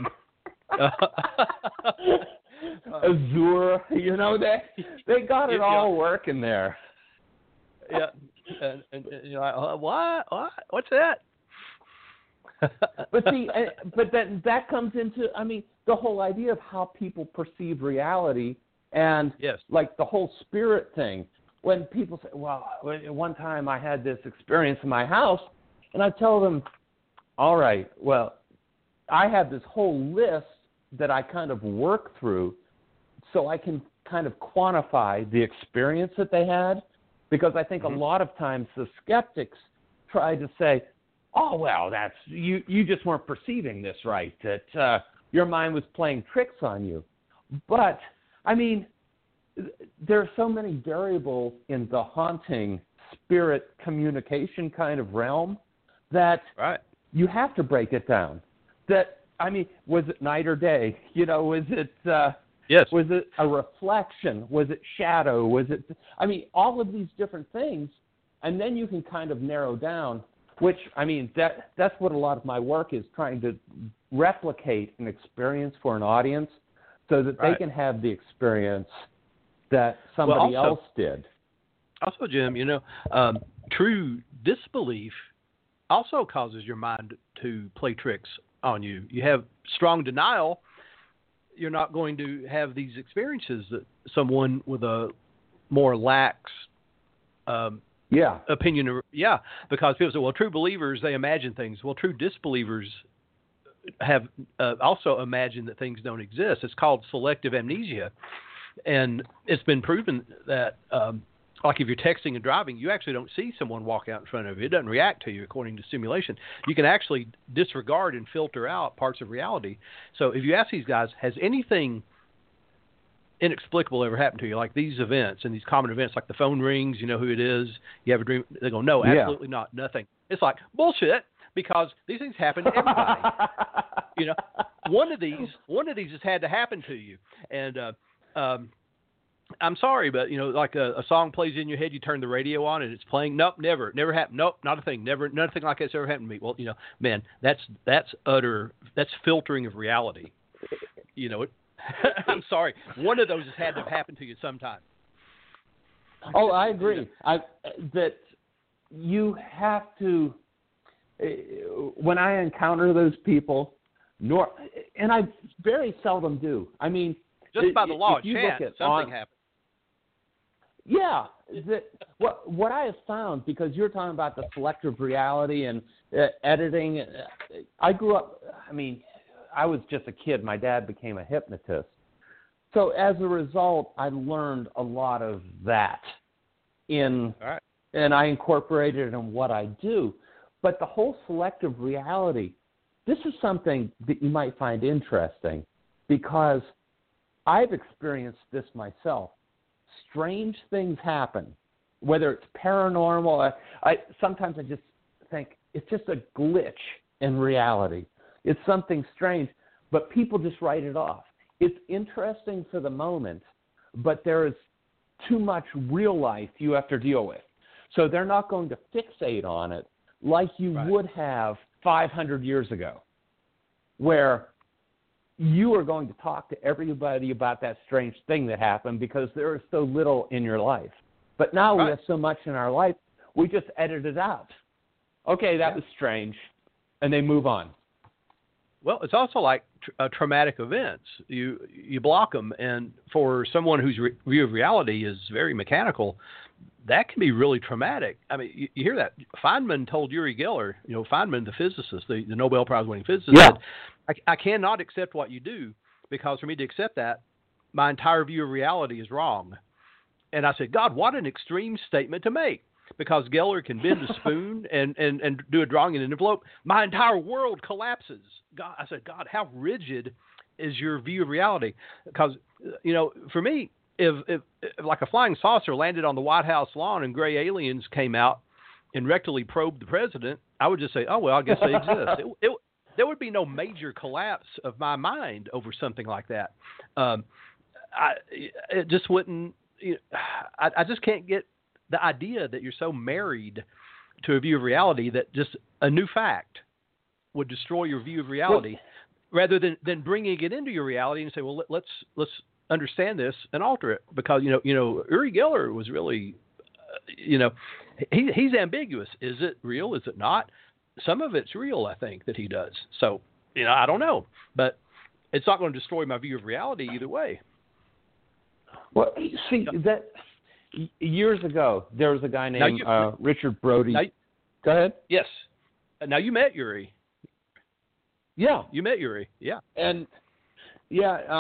[SPEAKER 2] Azure, they got it all working there.
[SPEAKER 1] Yeah, and you're like, what? What's that?
[SPEAKER 2] But see, but then that comes into, the whole idea of how people perceive reality, and like the whole spirit thing. When people say, well, one time I had this experience in my house, and I tell them, all right, well, I have this whole list that I kind of work through so I can kind of quantify the experience that they had, because I think a lot of times the skeptics try to say, oh, well, that's you just weren't perceiving this right, that your mind was playing tricks on you. But, there are so many variables in the haunting spirit communication kind of realm that you have to break it down. That, was it night or day? Was it was it a reflection? Was it shadow? Was it all of these different things, and then you can kind of narrow down, which that's what a lot of my work is, trying to replicate an experience for an audience so that they can have the experience that somebody else did.
[SPEAKER 1] Also, Jim, true disbelief also causes your mind to play tricks on you. You have strong denial, you're not going to have these experiences that someone with a more lax opinion. Because people say, well, true believers, they imagine things. Well, true disbelievers have also imagined that things don't exist. It's called selective amnesia. And it's been proven that, like if you're texting and driving, you actually don't see someone walk out in front of you. It doesn't react to you according to simulation. You can actually disregard and filter out parts of reality. So if you ask these guys, has anything inexplicable ever happened to you, like these events and these common events, like the phone rings, you know who it is, you have a dream, they go, no, absolutely not, nothing. It's like, bullshit, because these things happen to everybody. One of these has had to happen to you. And I'm sorry, but like a song plays in your head, you turn the radio on and it's playing. Nope, never happened. Nope, not a thing. Nothing like that's ever happened to me. Well, man, that's filtering of reality. I'm sorry. One of those has had to have happened to you sometime.
[SPEAKER 2] Oh, I agree. That you have to. When I encounter those people, and I very seldom do.
[SPEAKER 1] Just by the law of chance, something happened.
[SPEAKER 2] Yeah. What I have found, because you're talking about the selective reality and editing, I grew up, I was just a kid. My dad became a hypnotist. So as a result, I learned a lot of that and I incorporated it in what I do. But the whole selective reality, this is something that you might find interesting, because I've experienced this myself. Strange things happen, whether it's paranormal. Sometimes I just think it's just a glitch in reality. It's something strange, but people just write it off. It's interesting for the moment, but there is too much real life you have to deal with. So they're not going to fixate on it like you would have 500 years ago, where you are going to talk to everybody about that strange thing that happened because there is so little in your life. But now we have so much in our life, we just edit it out. Okay, that was strange, and they move on.
[SPEAKER 1] Well, it's also like traumatic events. You block them, and for someone whose view of reality is very mechanical, that can be really traumatic. I mean, you hear that. Feynman told Uri Geller, Feynman, the physicist, the Nobel Prize winning physicist, said, I cannot accept what you do, because for me to accept that, my entire view of reality is wrong. And I said, God, what an extreme statement to make. Because Geller can bend a spoon and do a drawing in an envelope, my entire world collapses. God, I said, God, how rigid is your view of reality? Because, for me, if like a flying saucer landed on the White House lawn and gray aliens came out and rectally probed the president, I would just say, oh, well, I guess they exist. There would be no major collapse of my mind over something like that. It just wouldn't. I just can't get the idea that you're so married to a view of reality that just a new fact would destroy your view of reality, rather than bringing it into your reality and say, well, let's understand this and alter it. Because Uri Geller was really, he's ambiguous. Is it real? Is it not? Some of it's real, I think, that he does. So I don't know, but it's not going to destroy my view of reality either way.
[SPEAKER 2] Well, see that. Years ago, there was a guy named Richard Brody. Go ahead.
[SPEAKER 1] Yes. Now you met Uri.
[SPEAKER 2] Yeah,
[SPEAKER 1] you met Uri. Yeah.
[SPEAKER 2] And he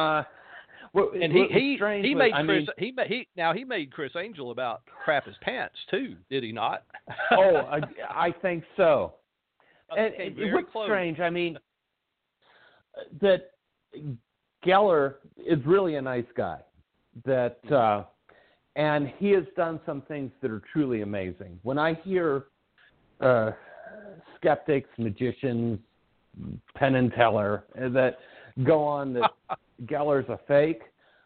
[SPEAKER 1] made Chris Angel about crap his pants too, did he not?
[SPEAKER 2] I think so. And what's strange, I mean, that Geller is really a nice guy. That. And he has done some things that are truly amazing. When I hear skeptics, magicians, Penn and Teller that go on that Geller's a fake,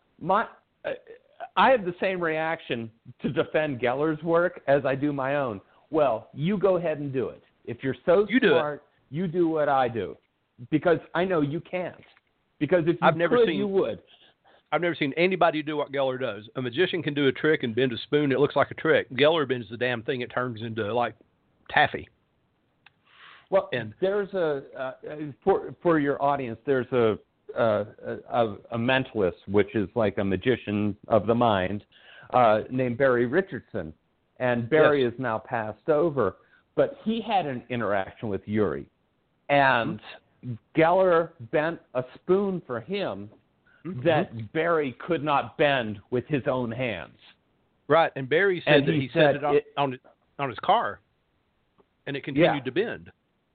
[SPEAKER 2] I have the same reaction to defend Geller's work as I do my own. Well, you go ahead and do it. If you're so smart, you do what I do. Because I know you can't. Because if you would.
[SPEAKER 1] I've never seen anybody do what Geller does. A magician can do a trick and bend a spoon. It looks like a trick. Geller bends the damn thing. It turns into like taffy.
[SPEAKER 2] Well, and there's for your audience, there's a mentalist, which is like a magician of the mind, named Barry Richardson. And Barry is now passed over. But he had an interaction with Uri. And Geller bent a spoon for him that Barry could not bend with his own hands.
[SPEAKER 1] Right, and Barry said that he set it on his car, and it continued to bend.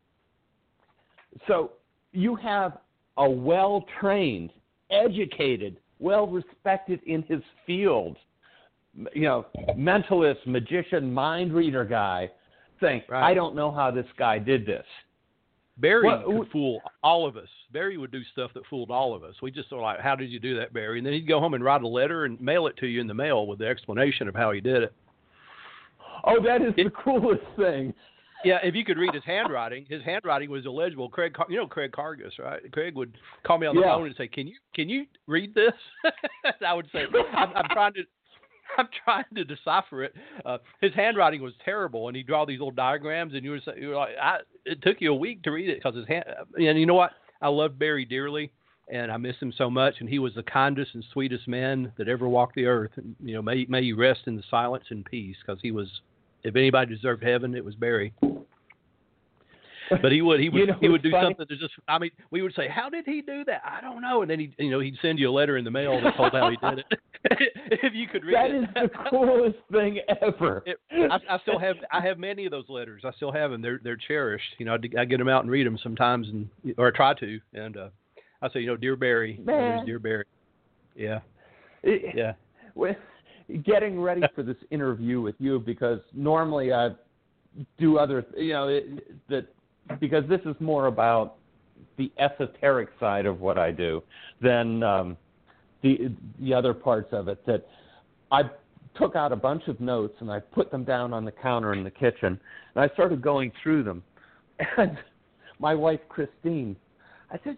[SPEAKER 2] So you have a well-trained, educated, well-respected in his field, mentalist, magician, mind reader guy saying, I don't know how this guy did this.
[SPEAKER 1] Barry could fool all of us. Barry would do stuff that fooled all of us. We just thought, like, how did you do that, Barry? And then he'd go home and write a letter and mail it to you in the mail with the explanation of how he did it.
[SPEAKER 2] Oh, that is the coolest thing.
[SPEAKER 1] Yeah, if you could read his handwriting was illegible. Craig Cargus, right? Craig would call me on the phone and say, "Can you read this?" I would say, "I'm trying to decipher it." His handwriting was terrible, and he'd draw these little diagrams, and you were like, it took you a week to read it because his hand. And you know what? I love Barry dearly, and I miss him so much. And he was the kindest and sweetest man that ever walked the earth. And may he rest in the silence and peace, because he was. If anybody deserved heaven, it was Barry. But he would do something to just. I mean, we would say, "How did he do that?" I don't know, and then he'd send you a letter in the mail that told how he did it. If you could read
[SPEAKER 2] it. That is the coolest thing ever.
[SPEAKER 1] I have many of those letters. I still have them. They're cherished. I get them out and read them sometimes, or I try to. And I say, dear Barry, dear Barry. Yeah. Yeah.
[SPEAKER 2] Well, getting ready for this interview with you, because normally I do other, because this is more about the esoteric side of what I do than the other parts of it. That I took out a bunch of notes and I put them down on the counter in the kitchen, and I started going through them. And my wife, Christine, I said,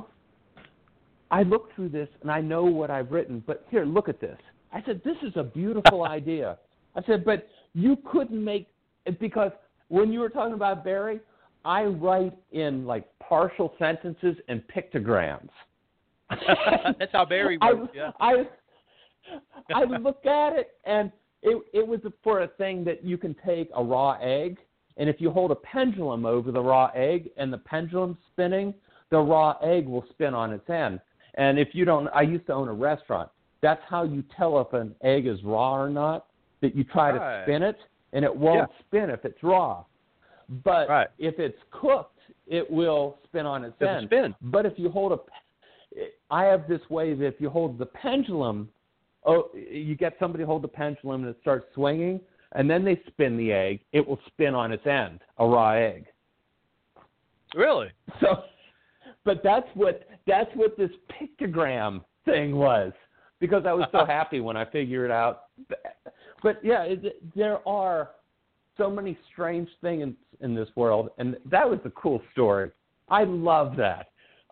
[SPEAKER 2] I looked through this and I know what I've written, but here, look at this. I said, this is a beautiful idea. I said, but you couldn't make it, because when you were talking about Barry, I write in like partial sentences and pictograms.
[SPEAKER 1] That's how Barry works.
[SPEAKER 2] I look at it, and It was for a thing that you can take a raw egg, and if you hold a pendulum over the raw egg and the pendulum's spinning, the raw egg will spin on its end. And if you don't, I used to own a restaurant. That's how you tell if an egg is raw or not, that you try to spin it, and it won't spin if it's raw. But if it's cooked, it will spin on its end. But if you hold I have this way that if you hold the pendulum, you get somebody to hold the pendulum and it starts swinging, and then they spin the egg, it will spin on its end, a raw egg.
[SPEAKER 1] Really?
[SPEAKER 2] So, but that's what this pictogram thing was, because I was so happy when I figured it out. But yeah, there are so many strange things in this world, and that was a cool story. I love that.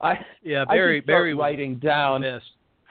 [SPEAKER 1] Barry
[SPEAKER 2] writing down.
[SPEAKER 1] Best.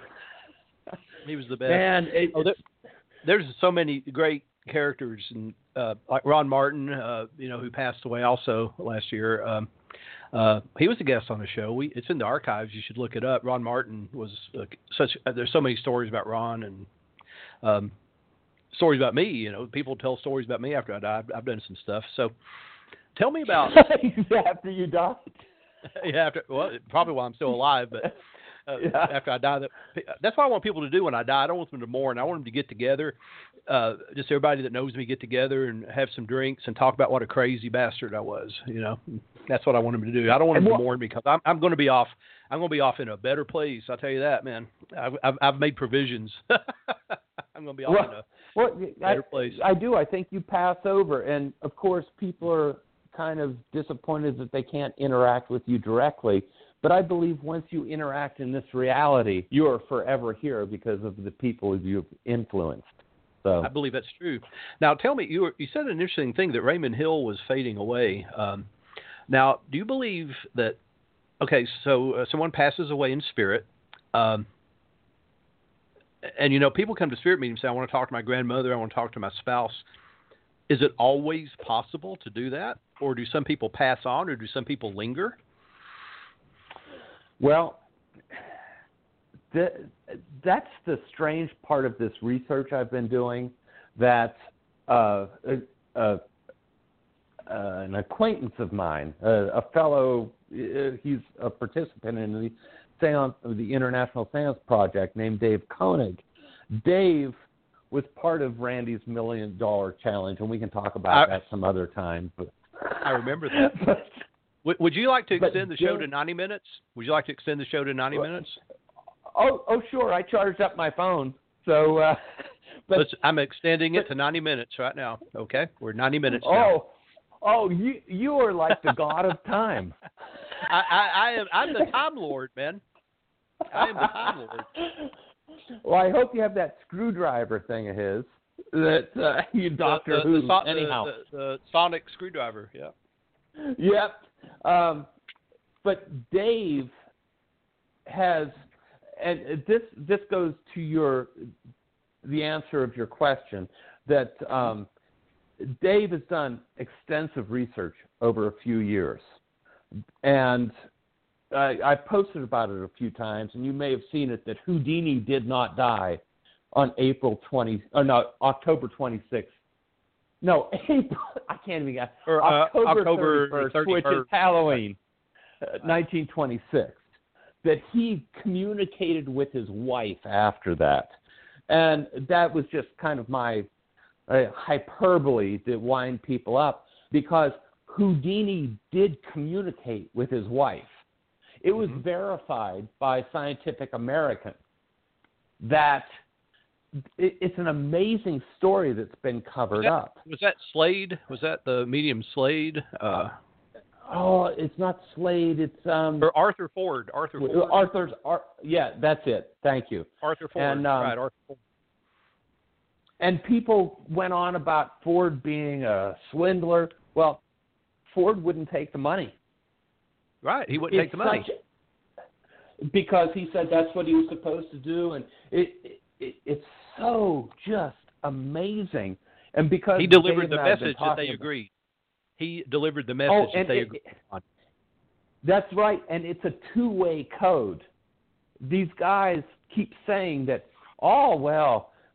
[SPEAKER 1] He was the best.
[SPEAKER 2] Man,
[SPEAKER 1] there's so many great characters, and like Ron Martin, who passed away also last year. He was a guest on the show. It's in the archives. You should look it up. Ron Martin was there's so many stories about Ron and stories about me. People tell stories about me after I died. I've done some stuff. So tell me about
[SPEAKER 2] after you died.
[SPEAKER 1] Yeah, probably while I'm still alive, but after I die, that's what I want people to do when I die. I don't want them to mourn. I want them to get together, just everybody that knows me get together and have some drinks and talk about what a crazy bastard I was. That's what I want them to do. I don't want them to mourn because I'm going to be off. I'm going to be off in a better place. I'll tell you that, man. I've made provisions. I'm going to be off in a better place.
[SPEAKER 2] I do. I think you pass over, and of course, people are kind of disappointed that they can't interact with you directly. But I believe once you interact in this reality, you are forever here because of the people you've influenced. So
[SPEAKER 1] I believe that's true. Now, tell me, you said an interesting thing that Raymond Hill was fading away. Now, do you believe that? Okay, so someone passes away in spirit, and people come to spirit meetings and say, "I want to talk to my grandmother. I want to talk to my spouse." Is it always possible to do that, or do some people pass on, or do some people linger?
[SPEAKER 2] Well, that's the strange part of this research I've been doing, that an acquaintance of mine, a fellow, he's a participant in the International Seance Project, named Dave Koenig. Dave was part of Randy's $1 Million Challenge, and we can talk about that some other time. But
[SPEAKER 1] I remember that. Would you like to extend the show to 90 minutes? Would you like to extend the show to 90 minutes?
[SPEAKER 2] Oh, sure. I charged up my phone. So,
[SPEAKER 1] I'm extending it to 90 minutes right now. Okay? We're 90 minutes now.
[SPEAKER 2] You are like the god of time.
[SPEAKER 1] I'm the Time Lord, man. I am the Time Lord.
[SPEAKER 2] Well, I hope you have that screwdriver thing of his that you Doctor Who. Anyhow,
[SPEAKER 1] the sonic screwdriver. Yeah.
[SPEAKER 2] Yep. But Dave has, and this goes to the answer of your question, that Dave has done extensive research over a few years, and I posted about it a few times, and you may have seen it, that Houdini did not die on October 26th. No, April. I can't even get October 31st, which is Halloween, 1926. That he communicated with his wife after that, and that was just kind of my hyperbole to wind people up, because Houdini did communicate with his wife. It was verified by Scientific American. That it's an amazing story that's been covered up.
[SPEAKER 1] Was that Slade? Was that the medium Slade?
[SPEAKER 2] It's not Slade. It's
[SPEAKER 1] or Arthur Ford.
[SPEAKER 2] Yeah, that's it. Thank you.
[SPEAKER 1] Arthur Ford. And, right, Arthur Ford.
[SPEAKER 2] And people went on about Ford being a swindler. Well, Ford wouldn't take the money.
[SPEAKER 1] Right, he wouldn't take the money.
[SPEAKER 2] Because he said that's what he was supposed to do, and it's so just amazing. And because
[SPEAKER 1] he delivered the message that they agreed. He delivered the message that they agreed on.
[SPEAKER 2] That's right, and it's a two-way code. These guys keep saying that,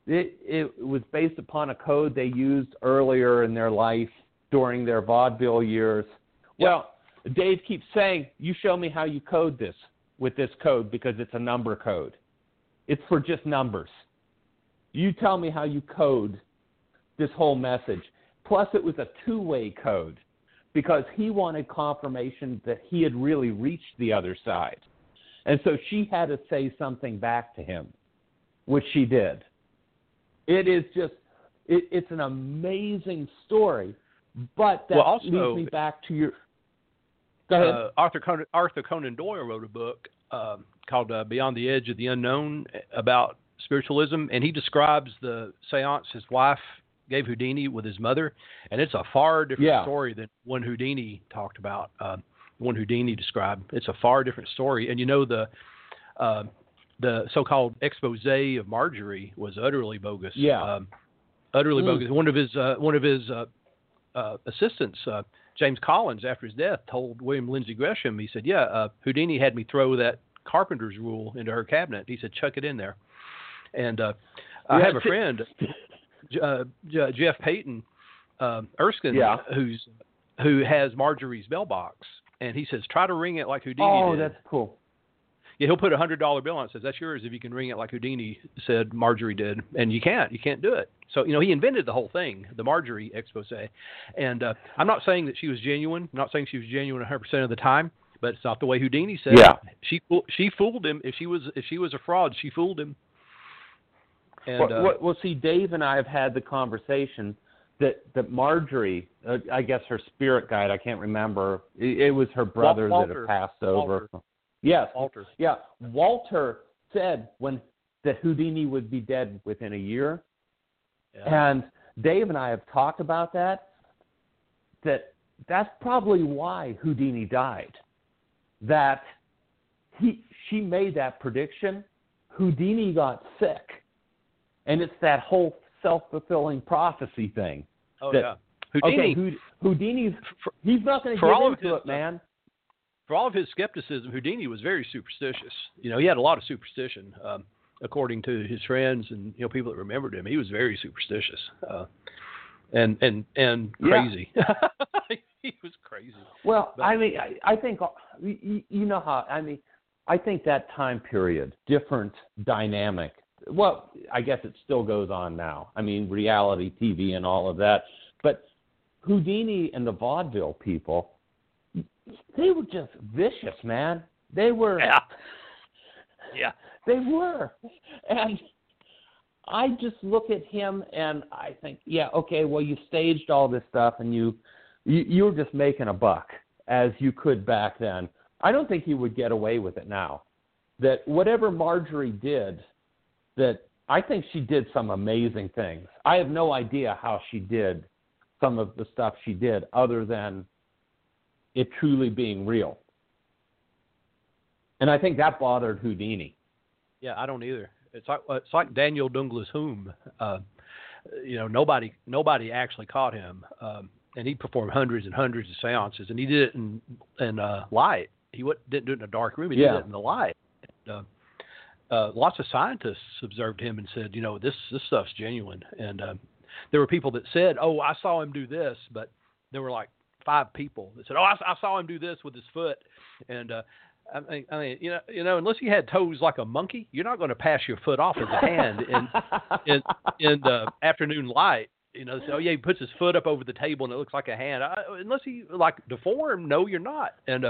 [SPEAKER 2] It was based upon a code they used earlier in their life during their vaudeville years.
[SPEAKER 1] Yep.
[SPEAKER 2] Well, Dave keeps saying, you show me how you code this with this code because it's a number code. It's for just numbers. You tell me how you code this whole message. Plus, it was a two-way code because he wanted confirmation that he had really reached the other side. And so she had to say something back to him, which she did. It is just, it's an amazing story, but that
[SPEAKER 1] also,
[SPEAKER 2] leads me back to your... Go ahead.
[SPEAKER 1] Arthur Conan Doyle wrote a book called Beyond the Edge of the Unknown about spiritualism, and he describes the seance his wife gave Houdini with his mother, and it's a far different story than one Houdini talked about, one Houdini described. It's a far different story, and you know the so-called expose of Marjorie was utterly bogus. Utterly bogus. One of his assistants, James Collins, after his death, told William Lindsay Gresham, he said, Houdini had me throw that carpenter's rule into her cabinet. He said, chuck it in there. And I have a friend, Jeff Payton Erskine, who has Marjorie's mailbox, and he says, try to ring it like Houdini did.
[SPEAKER 2] Oh, that's cool.
[SPEAKER 1] Yeah, he'll put a $100 bill on it and says, that's yours if you can ring it like Houdini said Marjorie did. And you can't do it. So, he invented the whole thing, the Marjorie expose. And I'm not saying that she was genuine. I'm not saying she was genuine 100% of the time, but it's not the way Houdini said.
[SPEAKER 2] Yeah.
[SPEAKER 1] She fooled him. If she was a fraud, she fooled him. And,
[SPEAKER 2] well, see, Dave and I have had the conversation that Marjorie, I guess her spirit guide, I can't remember, it was her brother that had passed over.
[SPEAKER 1] Walter.
[SPEAKER 2] Yes.
[SPEAKER 1] Walter.
[SPEAKER 2] Yeah. Walter said that Houdini would be dead within a year. Yeah. And Dave and I have talked about that's probably why Houdini died. That she made that prediction. Houdini got sick. And it's that whole self-fulfilling prophecy thing.
[SPEAKER 1] Oh, yeah. Houdini,
[SPEAKER 2] Houdini's, he's not going to get into it, man.
[SPEAKER 1] For all of his skepticism, Houdini was very superstitious. He had a lot of superstition, according to his friends and people that remembered him. He was very superstitious and crazy.
[SPEAKER 2] Yeah.
[SPEAKER 1] He was crazy.
[SPEAKER 2] Well, but, I think I think that time period, different dynamic. Well, I guess it still goes on now. Reality TV and all of that. But Houdini and the vaudeville people, they were just vicious, man. They were.
[SPEAKER 1] Yeah.
[SPEAKER 2] They were. And I just look at him and I think, you staged all this stuff and you were just making a buck as you could back then. I don't think you would get away with it now. That whatever Marjorie did, that I think she did some amazing things. I have no idea how she did some of the stuff she did other than it truly being real. And I think that bothered Houdini.
[SPEAKER 1] Yeah, I don't either. It's like Daniel Douglas Hume. Nobody actually caught him, and he performed hundreds and hundreds of seances, and he did it in light. He didn't do it in a dark room. He did it in the light. Lots of scientists observed him and said, this stuff's genuine. And there were people that said, oh, I saw him do this, but there were like 5 people that said, oh, I saw him do this with his foot. And unless he had toes like a monkey, you're not going to pass your foot off as a hand in the afternoon light. So he puts his foot up over the table and it looks like a hand. Unless he deformed, no, you're not. And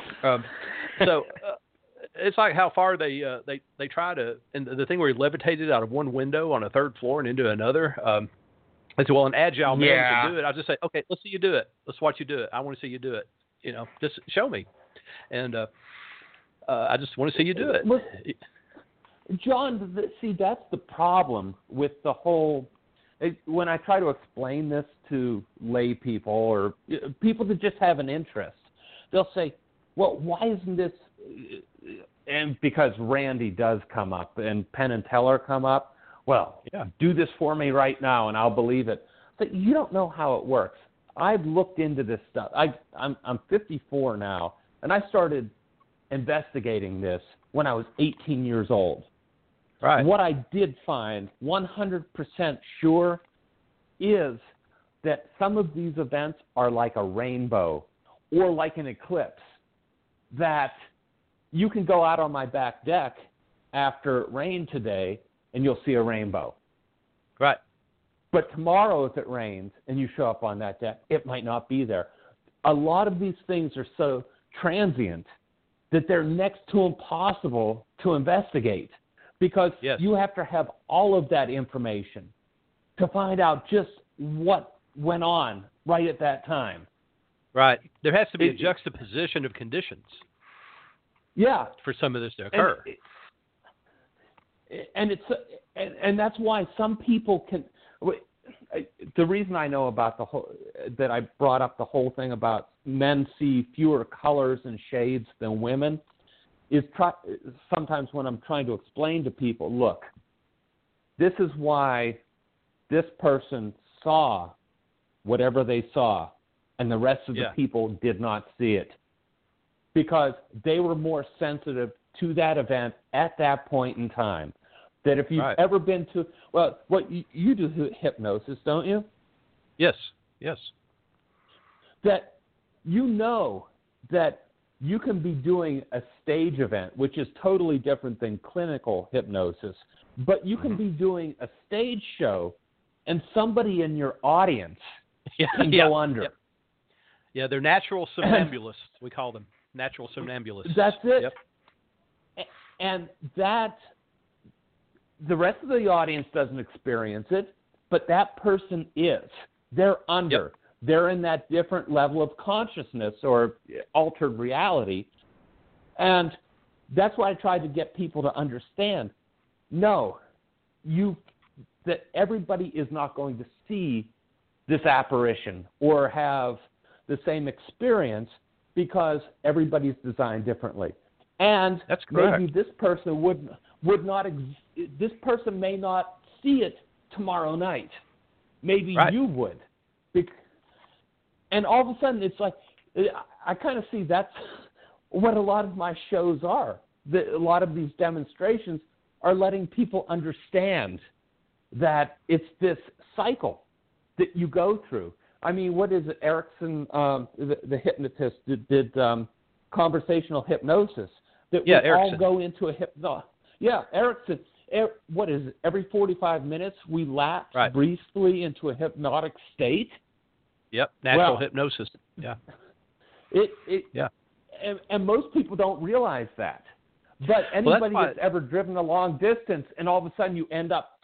[SPEAKER 1] it's like how far they try to, and the thing where he levitated out of one window on a 3rd floor and into another. I said, well, an agile man can do it. I'll just say, okay, let's see you do it. Let's watch you do it. I want to see you do it. Just show me. And I just want to see you do it.
[SPEAKER 2] Look, John, see, that's the problem with the whole. When I try to explain this to lay people or people that just have an interest, they'll say, well, why isn't this? And because Randy does come up and Penn and Teller come up, do this for me right now and I'll believe it. But you don't know how it works. I've looked into this stuff. I'm 54 now, and I started investigating this when I was 18 years old.
[SPEAKER 1] Right.
[SPEAKER 2] What I did find 100% sure is that some of these events are like a rainbow or like an eclipse, that you can go out on my back deck after rain today and you'll see a rainbow.
[SPEAKER 1] Right.
[SPEAKER 2] But tomorrow, if it rains and you show up on that deck, it might not be there. A lot of these things are so transient that they're next to impossible to investigate, because you have to have all of that information to find out just what went on right at that time.
[SPEAKER 1] Right. There has to be a juxtaposition of conditions.
[SPEAKER 2] Yeah.
[SPEAKER 1] For some of this to occur.
[SPEAKER 2] And that's why some people can. The reason I know about that I brought up the whole thing about men see fewer colors and shades than women is sometimes when I'm trying to explain to people, look, this is why this person saw whatever they saw and the rest of the people did not see it, because they were more sensitive to that event at that point in time. That if you've ever been to, well, what you do hypnosis, don't you?
[SPEAKER 1] Yes.
[SPEAKER 2] That you know that you can be doing a stage event, which is totally different than clinical hypnosis, but you can be doing a stage show and somebody in your audience can go under.
[SPEAKER 1] Yeah, they're natural somnambulists, we call them. Natural somnambulists.
[SPEAKER 2] That's it. Yep. And that... the rest of the audience doesn't experience it, but that person is. They're under. Yep. They're in that different level of consciousness or altered reality. And that's why I tried to get people to understand. No, that everybody is not going to see this apparition or have the same experience, because everybody's designed differently. And
[SPEAKER 1] that's correct.
[SPEAKER 2] Maybe this person would not this person may not see it tomorrow night. Maybe you would. And all of a sudden, it's like, I kind of see that's what a lot of my shows are. A lot of these demonstrations are letting people understand that it's this cycle that you go through. I mean, what is it? Erickson, the hypnotist, did conversational hypnosis. That we all go into a hypnosis. Yeah, Erickson. What is it? Every 45 minutes, we lapse briefly into a hypnotic state.
[SPEAKER 1] Yep, natural hypnosis. Yeah.
[SPEAKER 2] And most people don't realize that. But anybody that's ever driven a long distance and all of a sudden you end up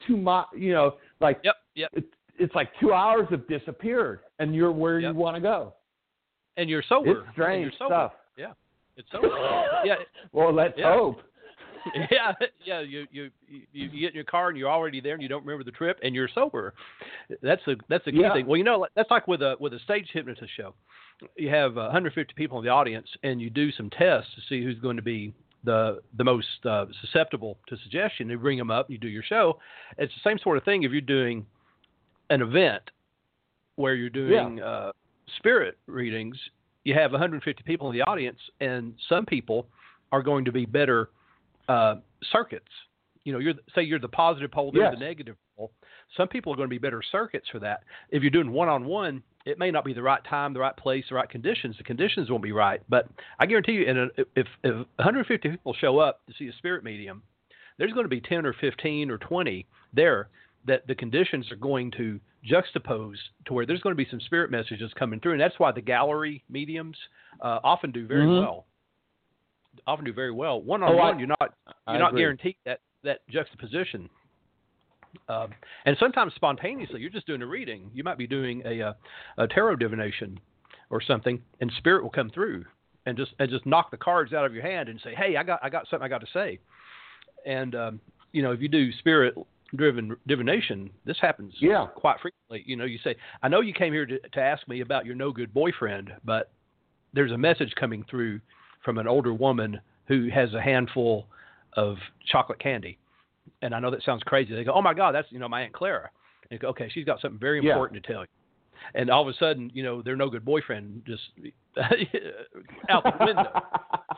[SPEAKER 2] it's like 2 hours have disappeared and you're where you want to go.
[SPEAKER 1] And you're sober.
[SPEAKER 2] It's strange stuff.
[SPEAKER 1] Yeah, it's sober. Yeah.
[SPEAKER 2] Well, let's hope.
[SPEAKER 1] Yeah. You get in your car and you're already there and you don't remember the trip and you're sober. That's the key thing. Well, that's like with a stage hypnotist show. You have 150 people in the audience and you do some tests to see who's going to be the most susceptible to suggestion. You bring them up, you do your show. It's the same sort of thing if you're doing an event where you're doing spirit readings. You have 150 people in the audience, and some people are going to be better circuits. You know, you're the positive pole, they're the negative pole. Some people are going to be better circuits for that. If you're doing one-on-one, it may not be the right time, the right place, the right conditions. The conditions won't be right. But I guarantee you, if 150 people show up to see a spirit medium, there's going to be 10 or 15 or 20 there that the conditions are going to juxtapose to where there's going to be some spirit messages coming through. And that's why the gallery mediums often do very well. Often do very well. One-on-one, you're not guaranteed that juxtaposition. And sometimes spontaneously, you're just doing a reading. You might be doing a tarot divination or something, and spirit will come through and just knock the cards out of your hand and say, "Hey, I got something I got to say." And if you do spirit-driven divination, this happens quite frequently. You know, you say, "I know you came here to ask me about your no-good boyfriend, but there's a message coming through from an older woman who has a handful of chocolate candy." And I know that sounds crazy. They go, "Oh my God, that's my Aunt Clara." And you go, "Okay, she's got something very important to tell you." And all of a sudden, their no good boyfriend just out the window.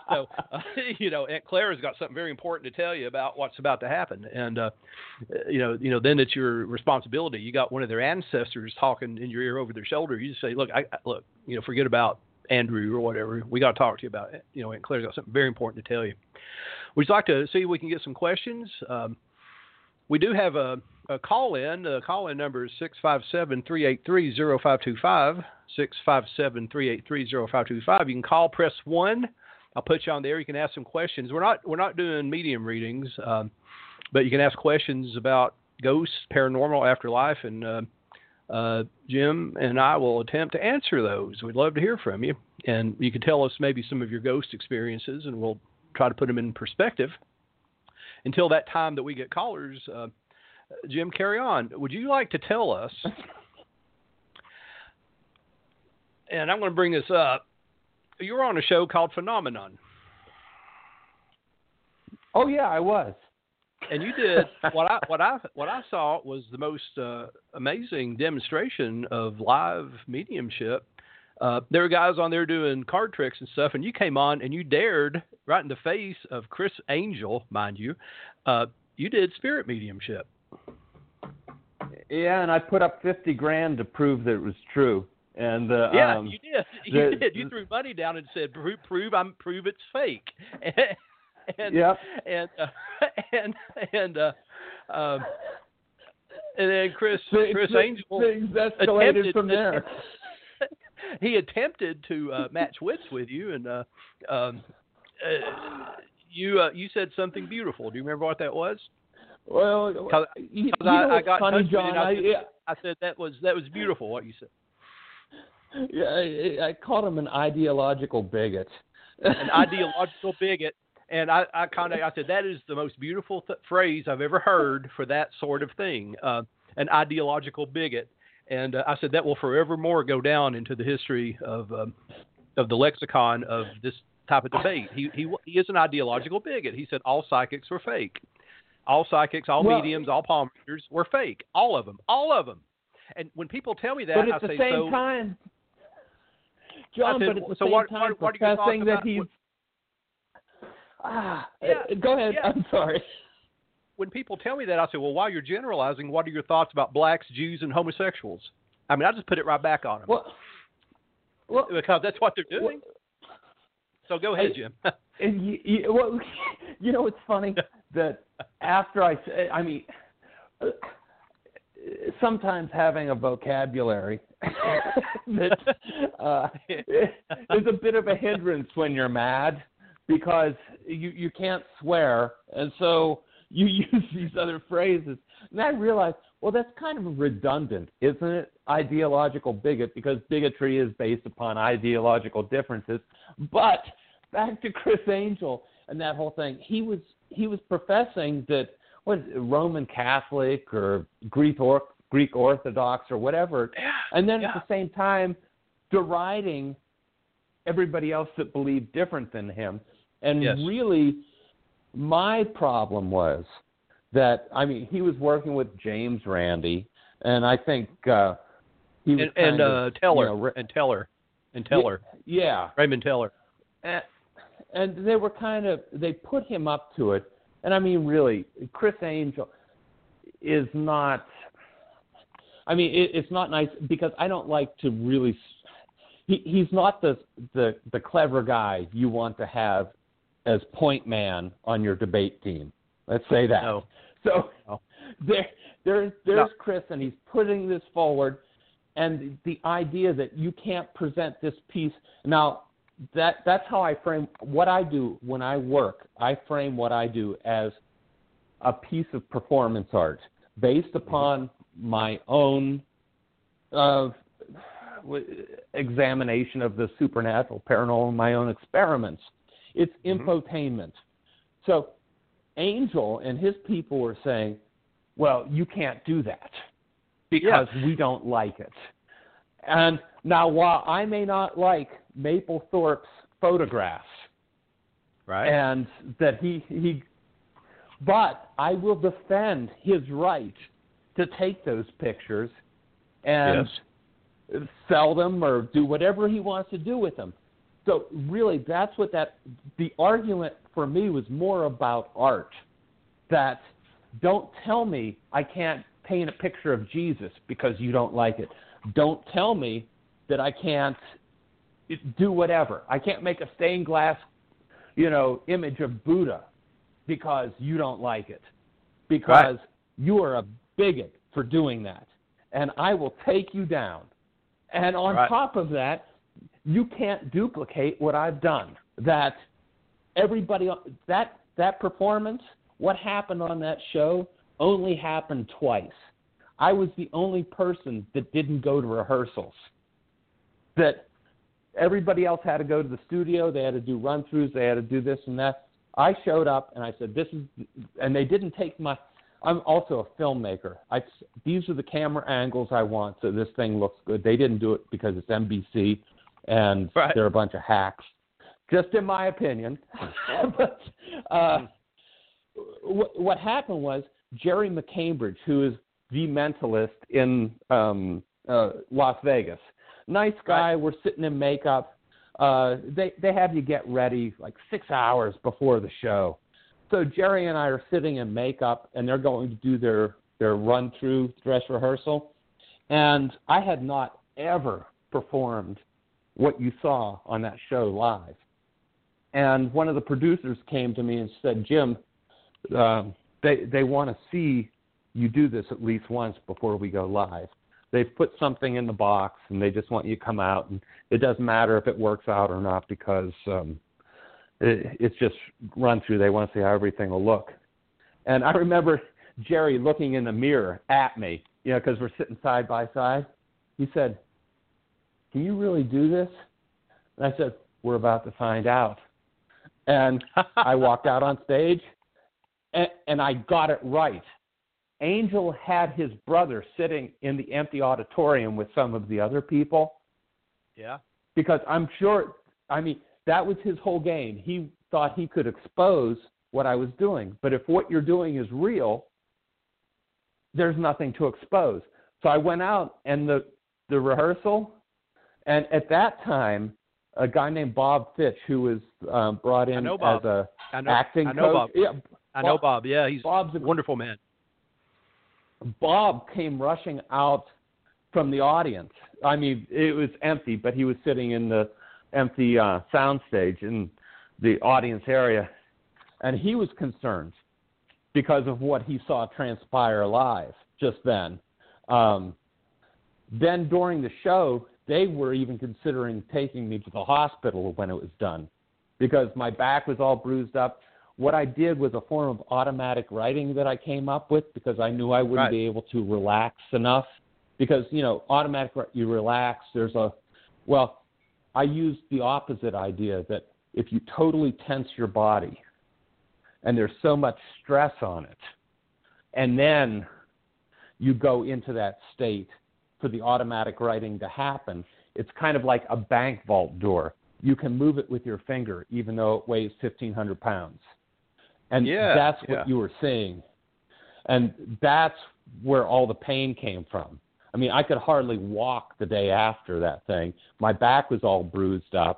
[SPEAKER 1] So, Aunt Clara's got something very important to tell you about what's about to happen, and then it's your responsibility. You got one of their ancestors talking in your ear over their shoulder. You just say, look, forget about Andrew or whatever. We got to talk to you about it. Aunt Clara's got something very important to tell you. We'd like to see if we can get some questions. We do have a call-in. The call-in number is 657-383-0525, 657-383-0525. You can call, press 1. I'll put you on there. You can ask some questions. We're not doing medium readings, but you can ask questions about ghosts, paranormal, afterlife, and Jim and I will attempt to answer those. We'd love to hear from you. And you can tell us maybe some of your ghost experiences, and we'll try to put them in perspective. Until that time that we get callers, Jim, carry on. Would you like to tell us, and I'm going to bring this up, you were on a show called Phenomenon.
[SPEAKER 2] Oh, yeah, I was.
[SPEAKER 1] And you did, what I saw was the most amazing demonstration of live mediumship. There were guys on there doing card tricks and stuff, and you came on and you dared, right in the face of Chris Angel, mind you, you did spirit mediumship.
[SPEAKER 2] Yeah, and I put up $50,000 to prove that it was true. And
[SPEAKER 1] you did. You did. You threw money down and said, "Prove it's fake." And then Chris Angel
[SPEAKER 2] things escalated from there.
[SPEAKER 1] He attempted to match wits with you, and you said something beautiful. Do you remember what that was?
[SPEAKER 2] Well,
[SPEAKER 1] I got
[SPEAKER 2] funny,
[SPEAKER 1] in touch
[SPEAKER 2] John.
[SPEAKER 1] with you, I said that was beautiful what you said.
[SPEAKER 2] Yeah, I called him an ideological bigot.
[SPEAKER 1] An ideological bigot. And I said, that is the most beautiful phrase I've ever heard for that sort of thing, an ideological bigot. And I said, that will forevermore go down into the history of the lexicon of this type of debate. He is an ideological bigot. He said all psychics were fake. All psychics, all mediums, all palm readers were fake. All of them. And when people tell me that,
[SPEAKER 2] but at
[SPEAKER 1] I
[SPEAKER 2] the
[SPEAKER 1] say,
[SPEAKER 2] same time, John, but at the same time, professing that he's... Go ahead. Yeah. I'm sorry.
[SPEAKER 1] When people tell me that, I say, well, while you're generalizing, what are your thoughts about blacks, Jews, and homosexuals? I mean, I just put it right back on them. Well, because that's what they're doing. So go ahead, Jim.
[SPEAKER 2] And it's funny that after I mean, sometimes having a vocabulary that is a bit of a hindrance when you're mad, because you can't swear, and so you use these other phrases. And I realized, well, that's kind of redundant, isn't it? Ideological bigot, because bigotry is based upon ideological differences. But back to Chris Angel and that whole thing, he was professing that Roman Catholic or Greek Orthodox or whatever, and then at the same time deriding everybody else that believed different than him. And really, my problem was that, I mean, he was working with James Randi, and I think he was
[SPEAKER 1] Teller.
[SPEAKER 2] Yeah.
[SPEAKER 1] Raymond Teller.
[SPEAKER 2] And they were they put him up to it. And I mean, really, Chris Angel is not, I mean, it's not nice, because I don't like to really, he's not the clever guy you want to have as point man on your debate team. Let's say that.
[SPEAKER 1] No.
[SPEAKER 2] So there's Chris, and he's putting this forward, and the idea that you can't present this piece. Now, that's how I frame what I do when I work. I frame what I do as a piece of performance art based upon my own examination of the supernatural, paranormal, my own experiments. It's infotainment. So Angel and his people were saying, well, you can't do that because we don't like it. And now, while I may not like Mapplethorpe's photographs,
[SPEAKER 1] right,
[SPEAKER 2] and that but I will defend his right to take those pictures and sell them or do whatever he wants to do with them. So really, that's what the argument for me was more about art. That don't tell me I can't paint a picture of Jesus because you don't like it. Don't tell me that I can't do whatever. I can't make a stained glass, image of Buddha because you don't like it. Because you are a bigot for doing that. And I will take you down. And on top of that, you can't duplicate what I've done. That everybody, that performance, what happened on that show only happened twice. I was the only person that didn't go to rehearsals. That everybody else had to go to the studio, they had to do run-throughs, they had to do this and that. I showed up and I said, and they didn't take I'm also a filmmaker. These are the camera angles I want so this thing looks good. They didn't do it because it's NBC and they're a bunch of hacks, just in my opinion. But what happened was Jerry McCambridge, who is the Mentalist in Las Vegas, nice guy. We're sitting in makeup. They have you get ready like 6 hours before the show. So Jerry and I are sitting in makeup, and they're going to do their run-through dress rehearsal. And I had not ever performed what you saw on that show live. And one of the producers came to me and said, Jim, they want to see you do this at least once before we go live. They've put something in the box, and they just want you to come out. And it doesn't matter if it works out or not because it's just run through. They want to see how everything will look. And I remember Jerry looking in the mirror at me, because we're sitting side by side. He said, can you really do this? And I said, we're about to find out. And I walked out on stage, and I got it right. Angel had his brother sitting in the empty auditorium with some of the other people.
[SPEAKER 1] Yeah.
[SPEAKER 2] Because I'm sure, that was his whole game. He thought he could expose what I was doing. But if what you're doing is real, there's nothing to expose. So I went out and the rehearsal, and at that time, a guy named Bob Fitch, who was brought in as a acting coach.
[SPEAKER 1] Bob. Yeah, I know Bob. Yeah, Bob's a wonderful man.
[SPEAKER 2] Bob came rushing out from the audience. It was empty, but he was sitting in the empty sound stage in the audience area, and he was concerned because of what he saw transpire live just then. Then during the show, they were even considering taking me to the hospital when it was done because my back was all bruised up. What I did was a form of automatic writing that I came up with because I knew I wouldn't be able to relax enough because, automatic, you relax. I used the opposite idea that if you totally tense your body and there's so much stress on it, and then you go into that state for the automatic writing to happen, it's kind of like a bank vault door. You can move it with your finger even though it weighs 1,500 pounds. And that's what you were seeing. And that's where all the pain came from. I could hardly walk the day after that thing. My back was all bruised up.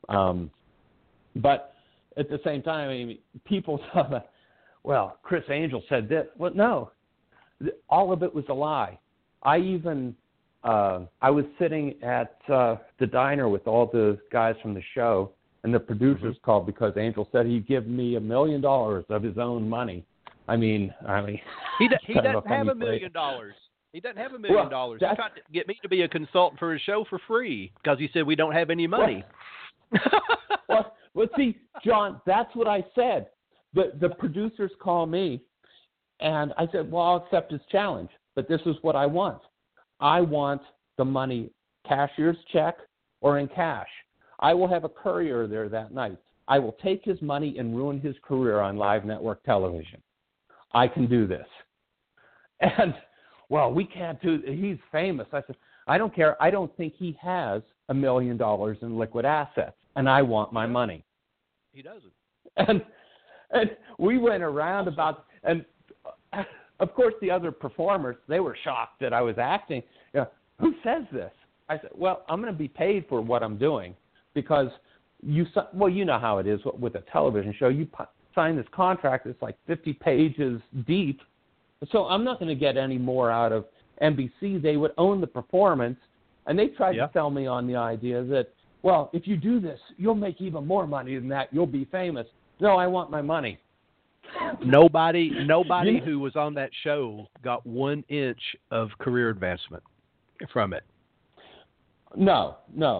[SPEAKER 2] But at the same time, people thought, well, Criss Angel said this. Well, no, all of it was a lie. I was sitting at the diner with all the guys from the show, and the producers called because Angel said he'd give me $1 million of his own money. He
[SPEAKER 1] doesn't have $1 million. He doesn't have $1 million. He tried to get me to be a consultant for his show for free because he said we don't have any money.
[SPEAKER 2] Well, see, John, that's what I said. The producers call me, and I said, well, I'll accept his challenge, but this is what I want. I want the money, cashier's check or in cash. I will have a courier there that night. I will take his money and ruin his career on live network television. I can do this. And, well, we can't do – he's famous. I said, I don't care. I don't think he has $1 million in liquid assets, and I want my money.
[SPEAKER 1] He doesn't.
[SPEAKER 2] And we went around about – and, of course, the other performers, they were shocked that I was acting. Who says this? I said, well, I'm going to be paid for what I'm doing because well, you know how it is with a television show. You sign this contract that's like 50 pages deep. So I'm not going to get any more out of NBC. They would own the performance, and they tried to sell me on the idea that, well, if you do this, you'll make even more money than that. You'll be famous. No, I want my money.
[SPEAKER 1] Nobody who was on that show got 1 inch of career advancement from it.
[SPEAKER 2] No.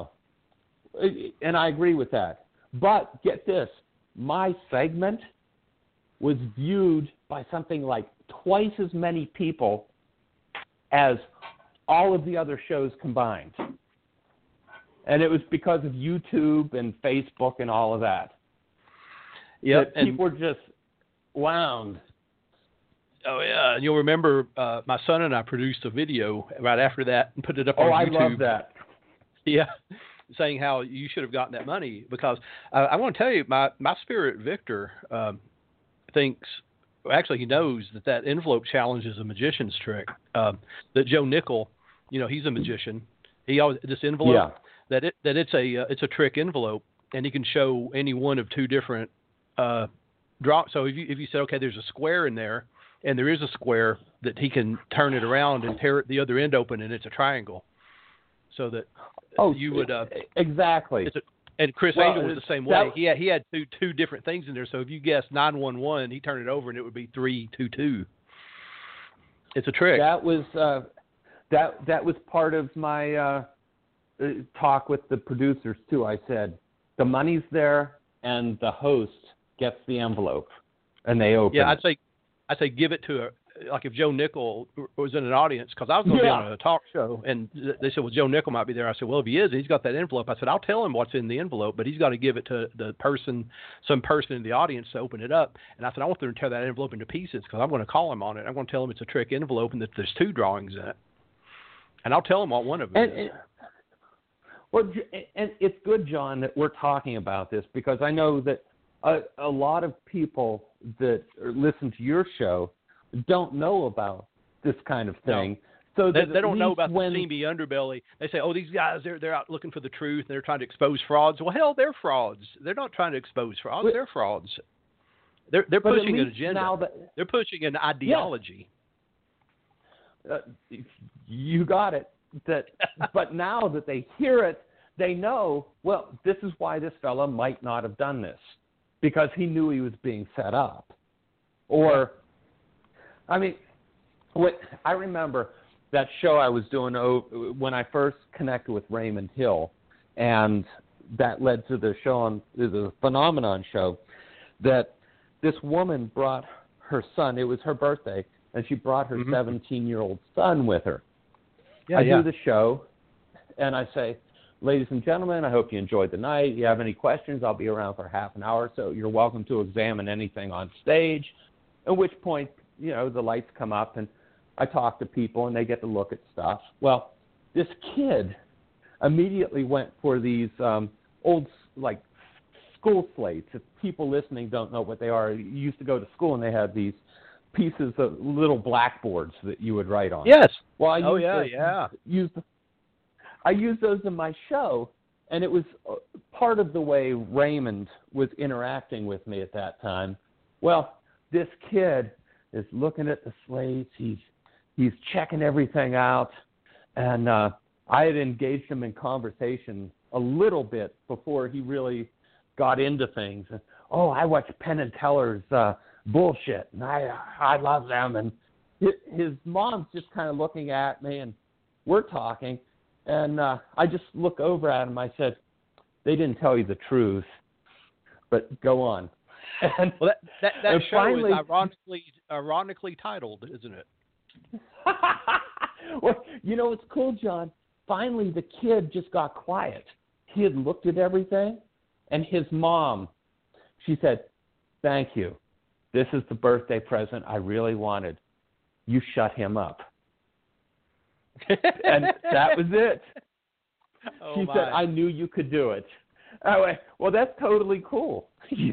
[SPEAKER 2] And I agree with that. But get this, my segment was viewed by something like twice as many people as all of the other shows combined. And it was because of YouTube and Facebook and all of that.
[SPEAKER 1] Yeah,
[SPEAKER 2] people were just wound.
[SPEAKER 1] Oh, yeah. And you'll remember my son and I produced a video right after that and put it up on YouTube.
[SPEAKER 2] Oh, I love that.
[SPEAKER 1] Yeah, saying how you should have gotten that money. Because I want to tell you, my spirit, Victor, thinks, actually he knows that envelope challenge is a magician's trick. That Joe Nickel, he's a magician. He always, this envelope, that it's a trick envelope, and he can show any one of 2 different draw. So if you said, okay, there's a square in there, and there is a square, that he can turn it around and tear the other end open, and it's a triangle. So that you would
[SPEAKER 2] exactly.
[SPEAKER 1] And Chris Angel was the same way. He had two different things in there. So if you guessed 911, he turned it over and it would be 322. It's a trick.
[SPEAKER 2] That was that was part of my talk with the producers too. I said the money's there and the host gets the envelope and they open.
[SPEAKER 1] Yeah, I'd say give it to like if Joe Nickel was in an audience, because I was going to be on a talk show, and they said, well, Joe Nickel might be there. I said, well, if he is, he's got that envelope. I said, I'll tell him what's in the envelope, but he's got to give it to some person in the audience to open it up. And I said, I want them to tear that envelope into pieces, because I'm going to call him on it. I'm going to tell him it's a trick envelope and that there's 2 drawings in it. And I'll tell him what one of them is.
[SPEAKER 2] And it's good, John, that we're talking about this, because I know that a lot of people that listen to your show don't know about this kind of thing.
[SPEAKER 1] No. So they don't know about the seamy underbelly. They say, oh, these guys, they're out looking for the truth, and they're trying to expose frauds. Well, hell, they're frauds. They're not trying to expose frauds. They're frauds. They're pushing an agenda. They're pushing an ideology.
[SPEAKER 2] You got it. But now that they hear it, they know, well, this is why this fella might not have done this, because he knew he was being set up. Or, I mean, I remember that show I was doing when I first connected with Raymond Hill, and that led to the show on the Phenomenon show, that this woman brought her son. It was her birthday, and she brought her 17-year-old son with her. I do the show, and I say, ladies and gentlemen, I hope you enjoyed the night. If you have any questions, I'll be around for half an hour, so you're welcome to examine anything on stage, at which point, the lights come up, and I talk to people, and they get to look at stuff. Well, this kid immediately went for these old, like, school slates. If people listening don't know what they are, you used to go to school, and they had these pieces of little blackboards that you would write on.
[SPEAKER 1] Yes.
[SPEAKER 2] Well, I used those in my show, and it was part of the way Raymond was interacting with me at that time. Well, this kid is looking at the slates. He's checking everything out, and I had engaged him in conversation a little bit before he really got into things. Oh, I watch Penn and Teller's bullshit, and I love them. And his mom's just kind of looking at me, and we're talking, and I just look over at him. I said, "They didn't tell you the truth, but go on." And,
[SPEAKER 1] well, that show
[SPEAKER 2] finally,
[SPEAKER 1] is ironically titled, isn't it?
[SPEAKER 2] Well, what's cool, John? Finally, the kid just got quiet. He had looked at everything, and his mom, she said, "Thank you. This is the birthday present I really wanted. You shut him up." And that was it. She said, "I knew you could do it." I went, well, that's totally cool,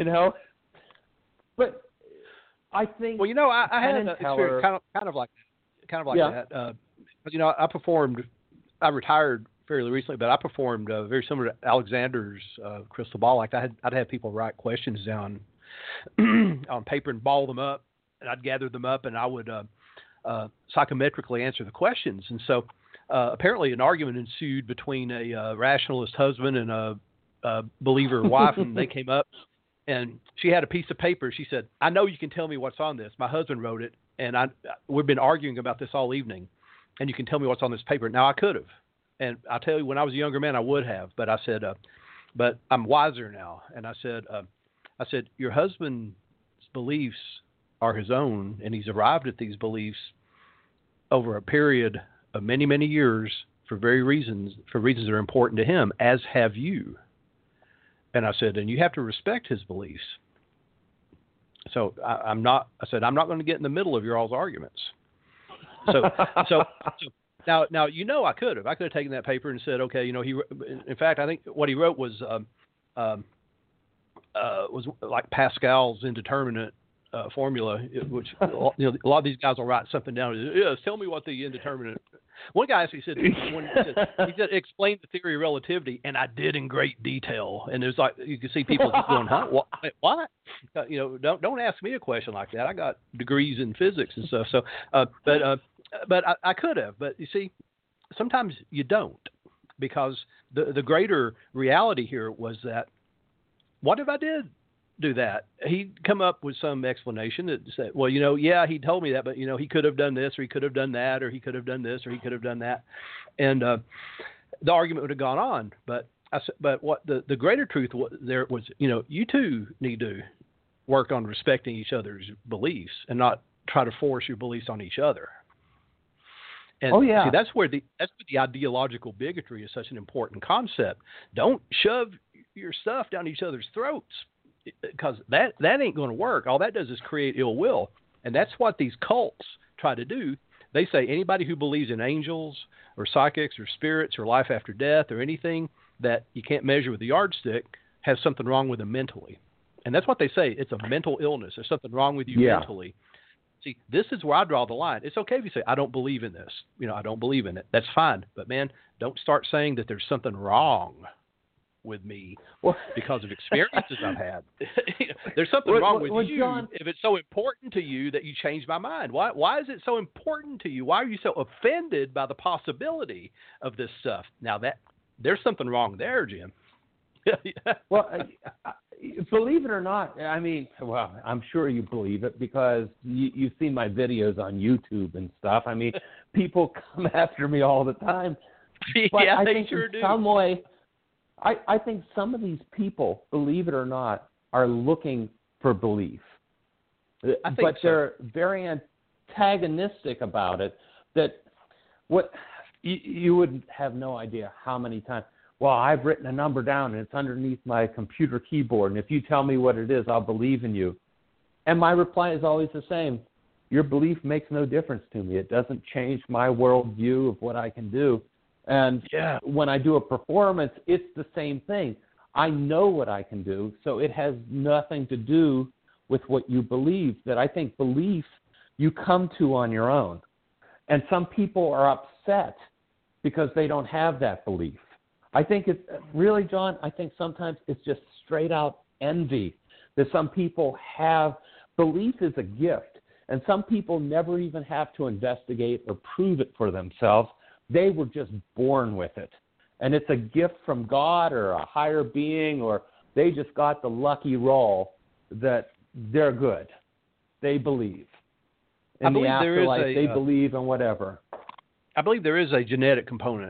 [SPEAKER 2] But I think,
[SPEAKER 1] well, I had an experience kind of like that. I performed. I retired fairly recently, but I performed very similar to Alexander's crystal ball. Like I'd have people write questions down on paper and ball them up, and I'd gather them up, and I would psychometrically answer the questions. And so apparently an argument ensued between a rationalist husband and a believer wife, and they came up, and she had a piece of paper. She said, "I know you can tell me what's on this. My husband wrote it, and we've been arguing about this all evening, and you can tell me what's on this paper." Now, I could have. And I tell you, when I was a younger man, I would have. But I said, but I'm wiser now. And I said, your husband's beliefs are his own, and he's arrived at these beliefs over a period of many, many years for reasons that are important to him, as have you. And I said, and you have to respect his beliefs. So I'm not going to get in the middle of your all's arguments. So now I could have taken that paper and said, okay, in fact, I think what he wrote was like Pascal's indeterminate formula, which a lot of these guys will write something down. Yes, tell me what the indeterminate. One guy actually said, he said explain the theory of relativity, and I did in great detail. And there's like you can see people just going, huh? What? Don't ask me a question like that. I got degrees in physics and stuff. So, but I could have. But you see, sometimes you don't, because the greater reality here was that what if I did do that? He'd come up with some explanation that said, well, yeah, he told me that, but he could have done this, or he could have done that, or he could have done this, or he could have done that, and the argument would have gone on. But what the greater truth was you two need to work on respecting each other's beliefs and not try to force your beliefs on each other. And see, that's where the ideological bigotry is such an important concept. Don't shove your stuff down each other's throats, because that ain't going to work. All that does is create ill will. And that's what these cults try to do. They say anybody who believes in angels or psychics or spirits or life after death or anything that you can't measure with a yardstick has something wrong with them mentally. And that's what they say. It's a mental illness. There's something wrong with you mentally. See, this is where I draw the line. It's okay if you say, I don't believe in this. I don't believe in it. That's fine. But, man, don't start saying that there's something wrong with me because of experiences I've had. There's something wrong with you, John, if it's so important to you that you change my mind. Why is it so important to you? Why are you so offended by the possibility of this stuff? Now, there's something wrong there, Jim.
[SPEAKER 2] Well, believe it or not, I'm sure you believe it because you've seen my videos on YouTube and stuff. People come after me all the time. But
[SPEAKER 1] yeah,
[SPEAKER 2] I
[SPEAKER 1] they
[SPEAKER 2] think
[SPEAKER 1] sure
[SPEAKER 2] in
[SPEAKER 1] do.
[SPEAKER 2] some way, I think some of these people, believe it or not, are looking for belief. But they're very antagonistic about it. That what you would have no idea how many times. Well, I've written a number down, and it's underneath my computer keyboard, and if you tell me what it is, I'll believe in you. And my reply is always the same. Your belief makes no difference to me. It doesn't change my worldview of what I can do. And when I do a performance, it's the same thing. I know what I can do, so it has nothing to do with what you believe. That I think belief you come to on your own. And some people are upset because they don't have that belief. I think it's really, John, I think sometimes it's just straight out envy that some people have. Belief is a gift, and some people never even have to investigate or prove it for themselves. They were just born with it. And it's a gift from God or a higher being, or they just got the lucky roll that they're good. They believe. In the afterlife, they believe in whatever.
[SPEAKER 1] I believe there is a genetic component.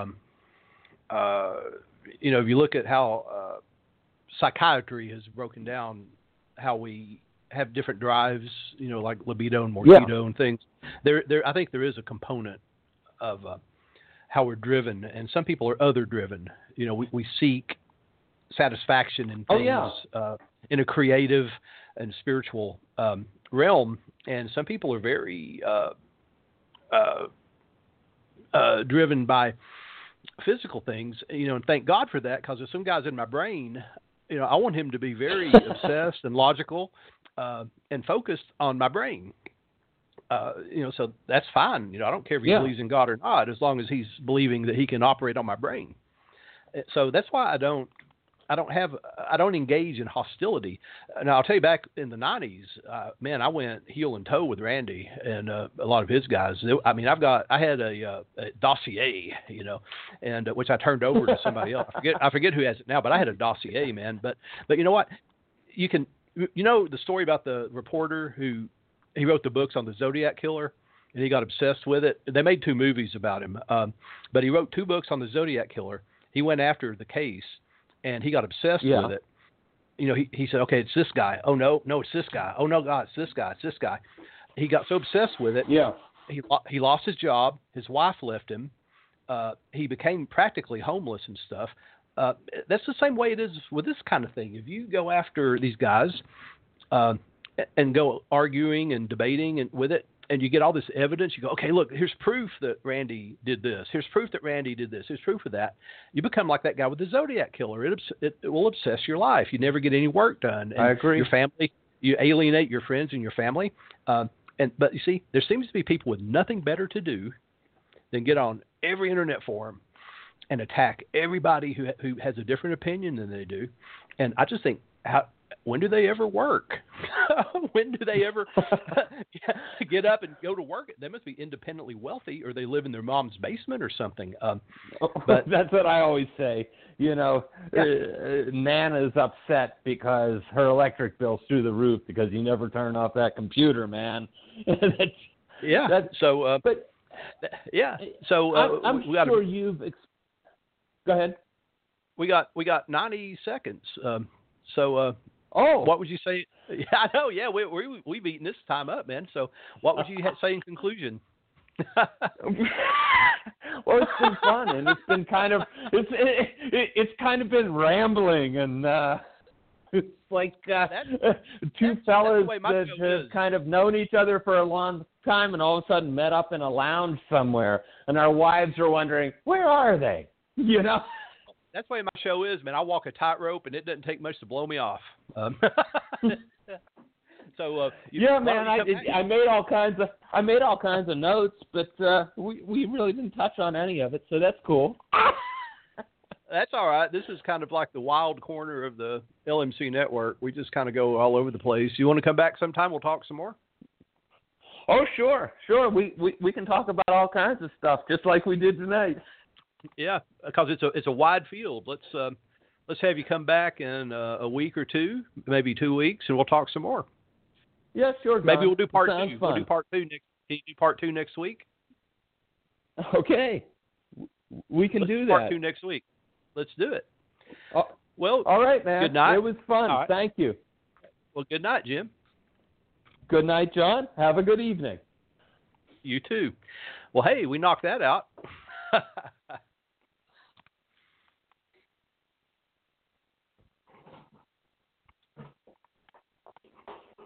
[SPEAKER 1] If you look at how psychiatry has broken down how we have different drives, like libido and morbido and things, I think there is a component of how we're driven, and some people are other driven. We seek satisfaction in things in a creative and spiritual realm, and some people are very driven by physical things, and thank God for that, because there's some guys in my brain, I want him to be very obsessed and logical and focused on my brain. So that's fine. I don't care if he believes in God or not, as long as he's believing that he can operate on my brain. So that's why I don't engage in hostility. Now I'll tell you, back in the 90s, I went heel and toe with Randy and a lot of his guys. I had a dossier, and which I turned over to somebody else. I forget who has it now, but I had a dossier, man. But you know what? You can, the story about the reporter who he wrote the books on the Zodiac Killer, and he got obsessed with it. They made 2 movies about him, but he wrote 2 books on the Zodiac Killer. He went after the case, and he got obsessed with it. He said, okay, it's this guy. Oh, no, it's this guy. Oh, no, God, it's this guy. It's this guy. He got so obsessed with it.
[SPEAKER 2] Yeah.
[SPEAKER 1] He lost his job. His wife left him. He became practically homeless and stuff. That's the same way it is with this kind of thing. If you go after these guys and go arguing and debating and with it, and you get all this evidence, you go, okay, look, here's proof that Randy did this. Here's proof that Randy did this. Here's proof of that. You become like that guy with the Zodiac Killer. It will obsess your life. You never get any work done. And
[SPEAKER 2] I agree.
[SPEAKER 1] Your family, you alienate your friends and your family. But you see, there seems to be people with nothing better to do than get on every internet forum and attack everybody who has a different opinion than they do. And I just think, when do they ever work? When do they ever get up and go to work? They must be independently wealthy, or they live in their mom's basement or something.
[SPEAKER 2] But that's what I always say. Nana's upset because her electric bill's through the roof because you never turn off that computer, man.
[SPEAKER 1] So
[SPEAKER 2] I'm sure you've. Go ahead.
[SPEAKER 1] We got 90 seconds. What would you say? Yeah, I know. Yeah, we've eaten this time up, man. So what would you say in conclusion?
[SPEAKER 2] Well, it's been fun, and it's been kind of it's kind of been rambling, and it's like 2 fellas that have kind of known each other for a long time, and all of a sudden met up in a lounge somewhere, and our wives are wondering, where are they?
[SPEAKER 1] That's the way my show is, man. I walk a tightrope, and it doesn't take much to blow me off.
[SPEAKER 2] Man, I made all kinds of notes, but we really didn't touch on any of it, so that's cool.
[SPEAKER 1] That's all right. This is kind of like the wild corner of the LMC network. We just kind of go all over the place. You want to come back sometime? We'll talk some more.
[SPEAKER 2] Oh, sure. We can talk about all kinds of stuff, just like we did tonight.
[SPEAKER 1] Yeah, because it's a wide field. Let's have you come back in a week or 2, maybe 2 weeks, and we'll talk some more.
[SPEAKER 2] Yeah, sure. John.
[SPEAKER 1] Maybe we'll do part 2.
[SPEAKER 2] Fun.
[SPEAKER 1] We'll do part 2 next. Can you do part 2 next week?
[SPEAKER 2] Okay, we can do that.
[SPEAKER 1] Part 2 next week. Let's do it. Well,
[SPEAKER 2] all right, man.
[SPEAKER 1] Good night.
[SPEAKER 2] It was fun.
[SPEAKER 1] Right.
[SPEAKER 2] Thank you.
[SPEAKER 1] Well, good night, Jim.
[SPEAKER 2] Good night, John. Have a good evening.
[SPEAKER 1] You too. Well, hey, we knocked that out.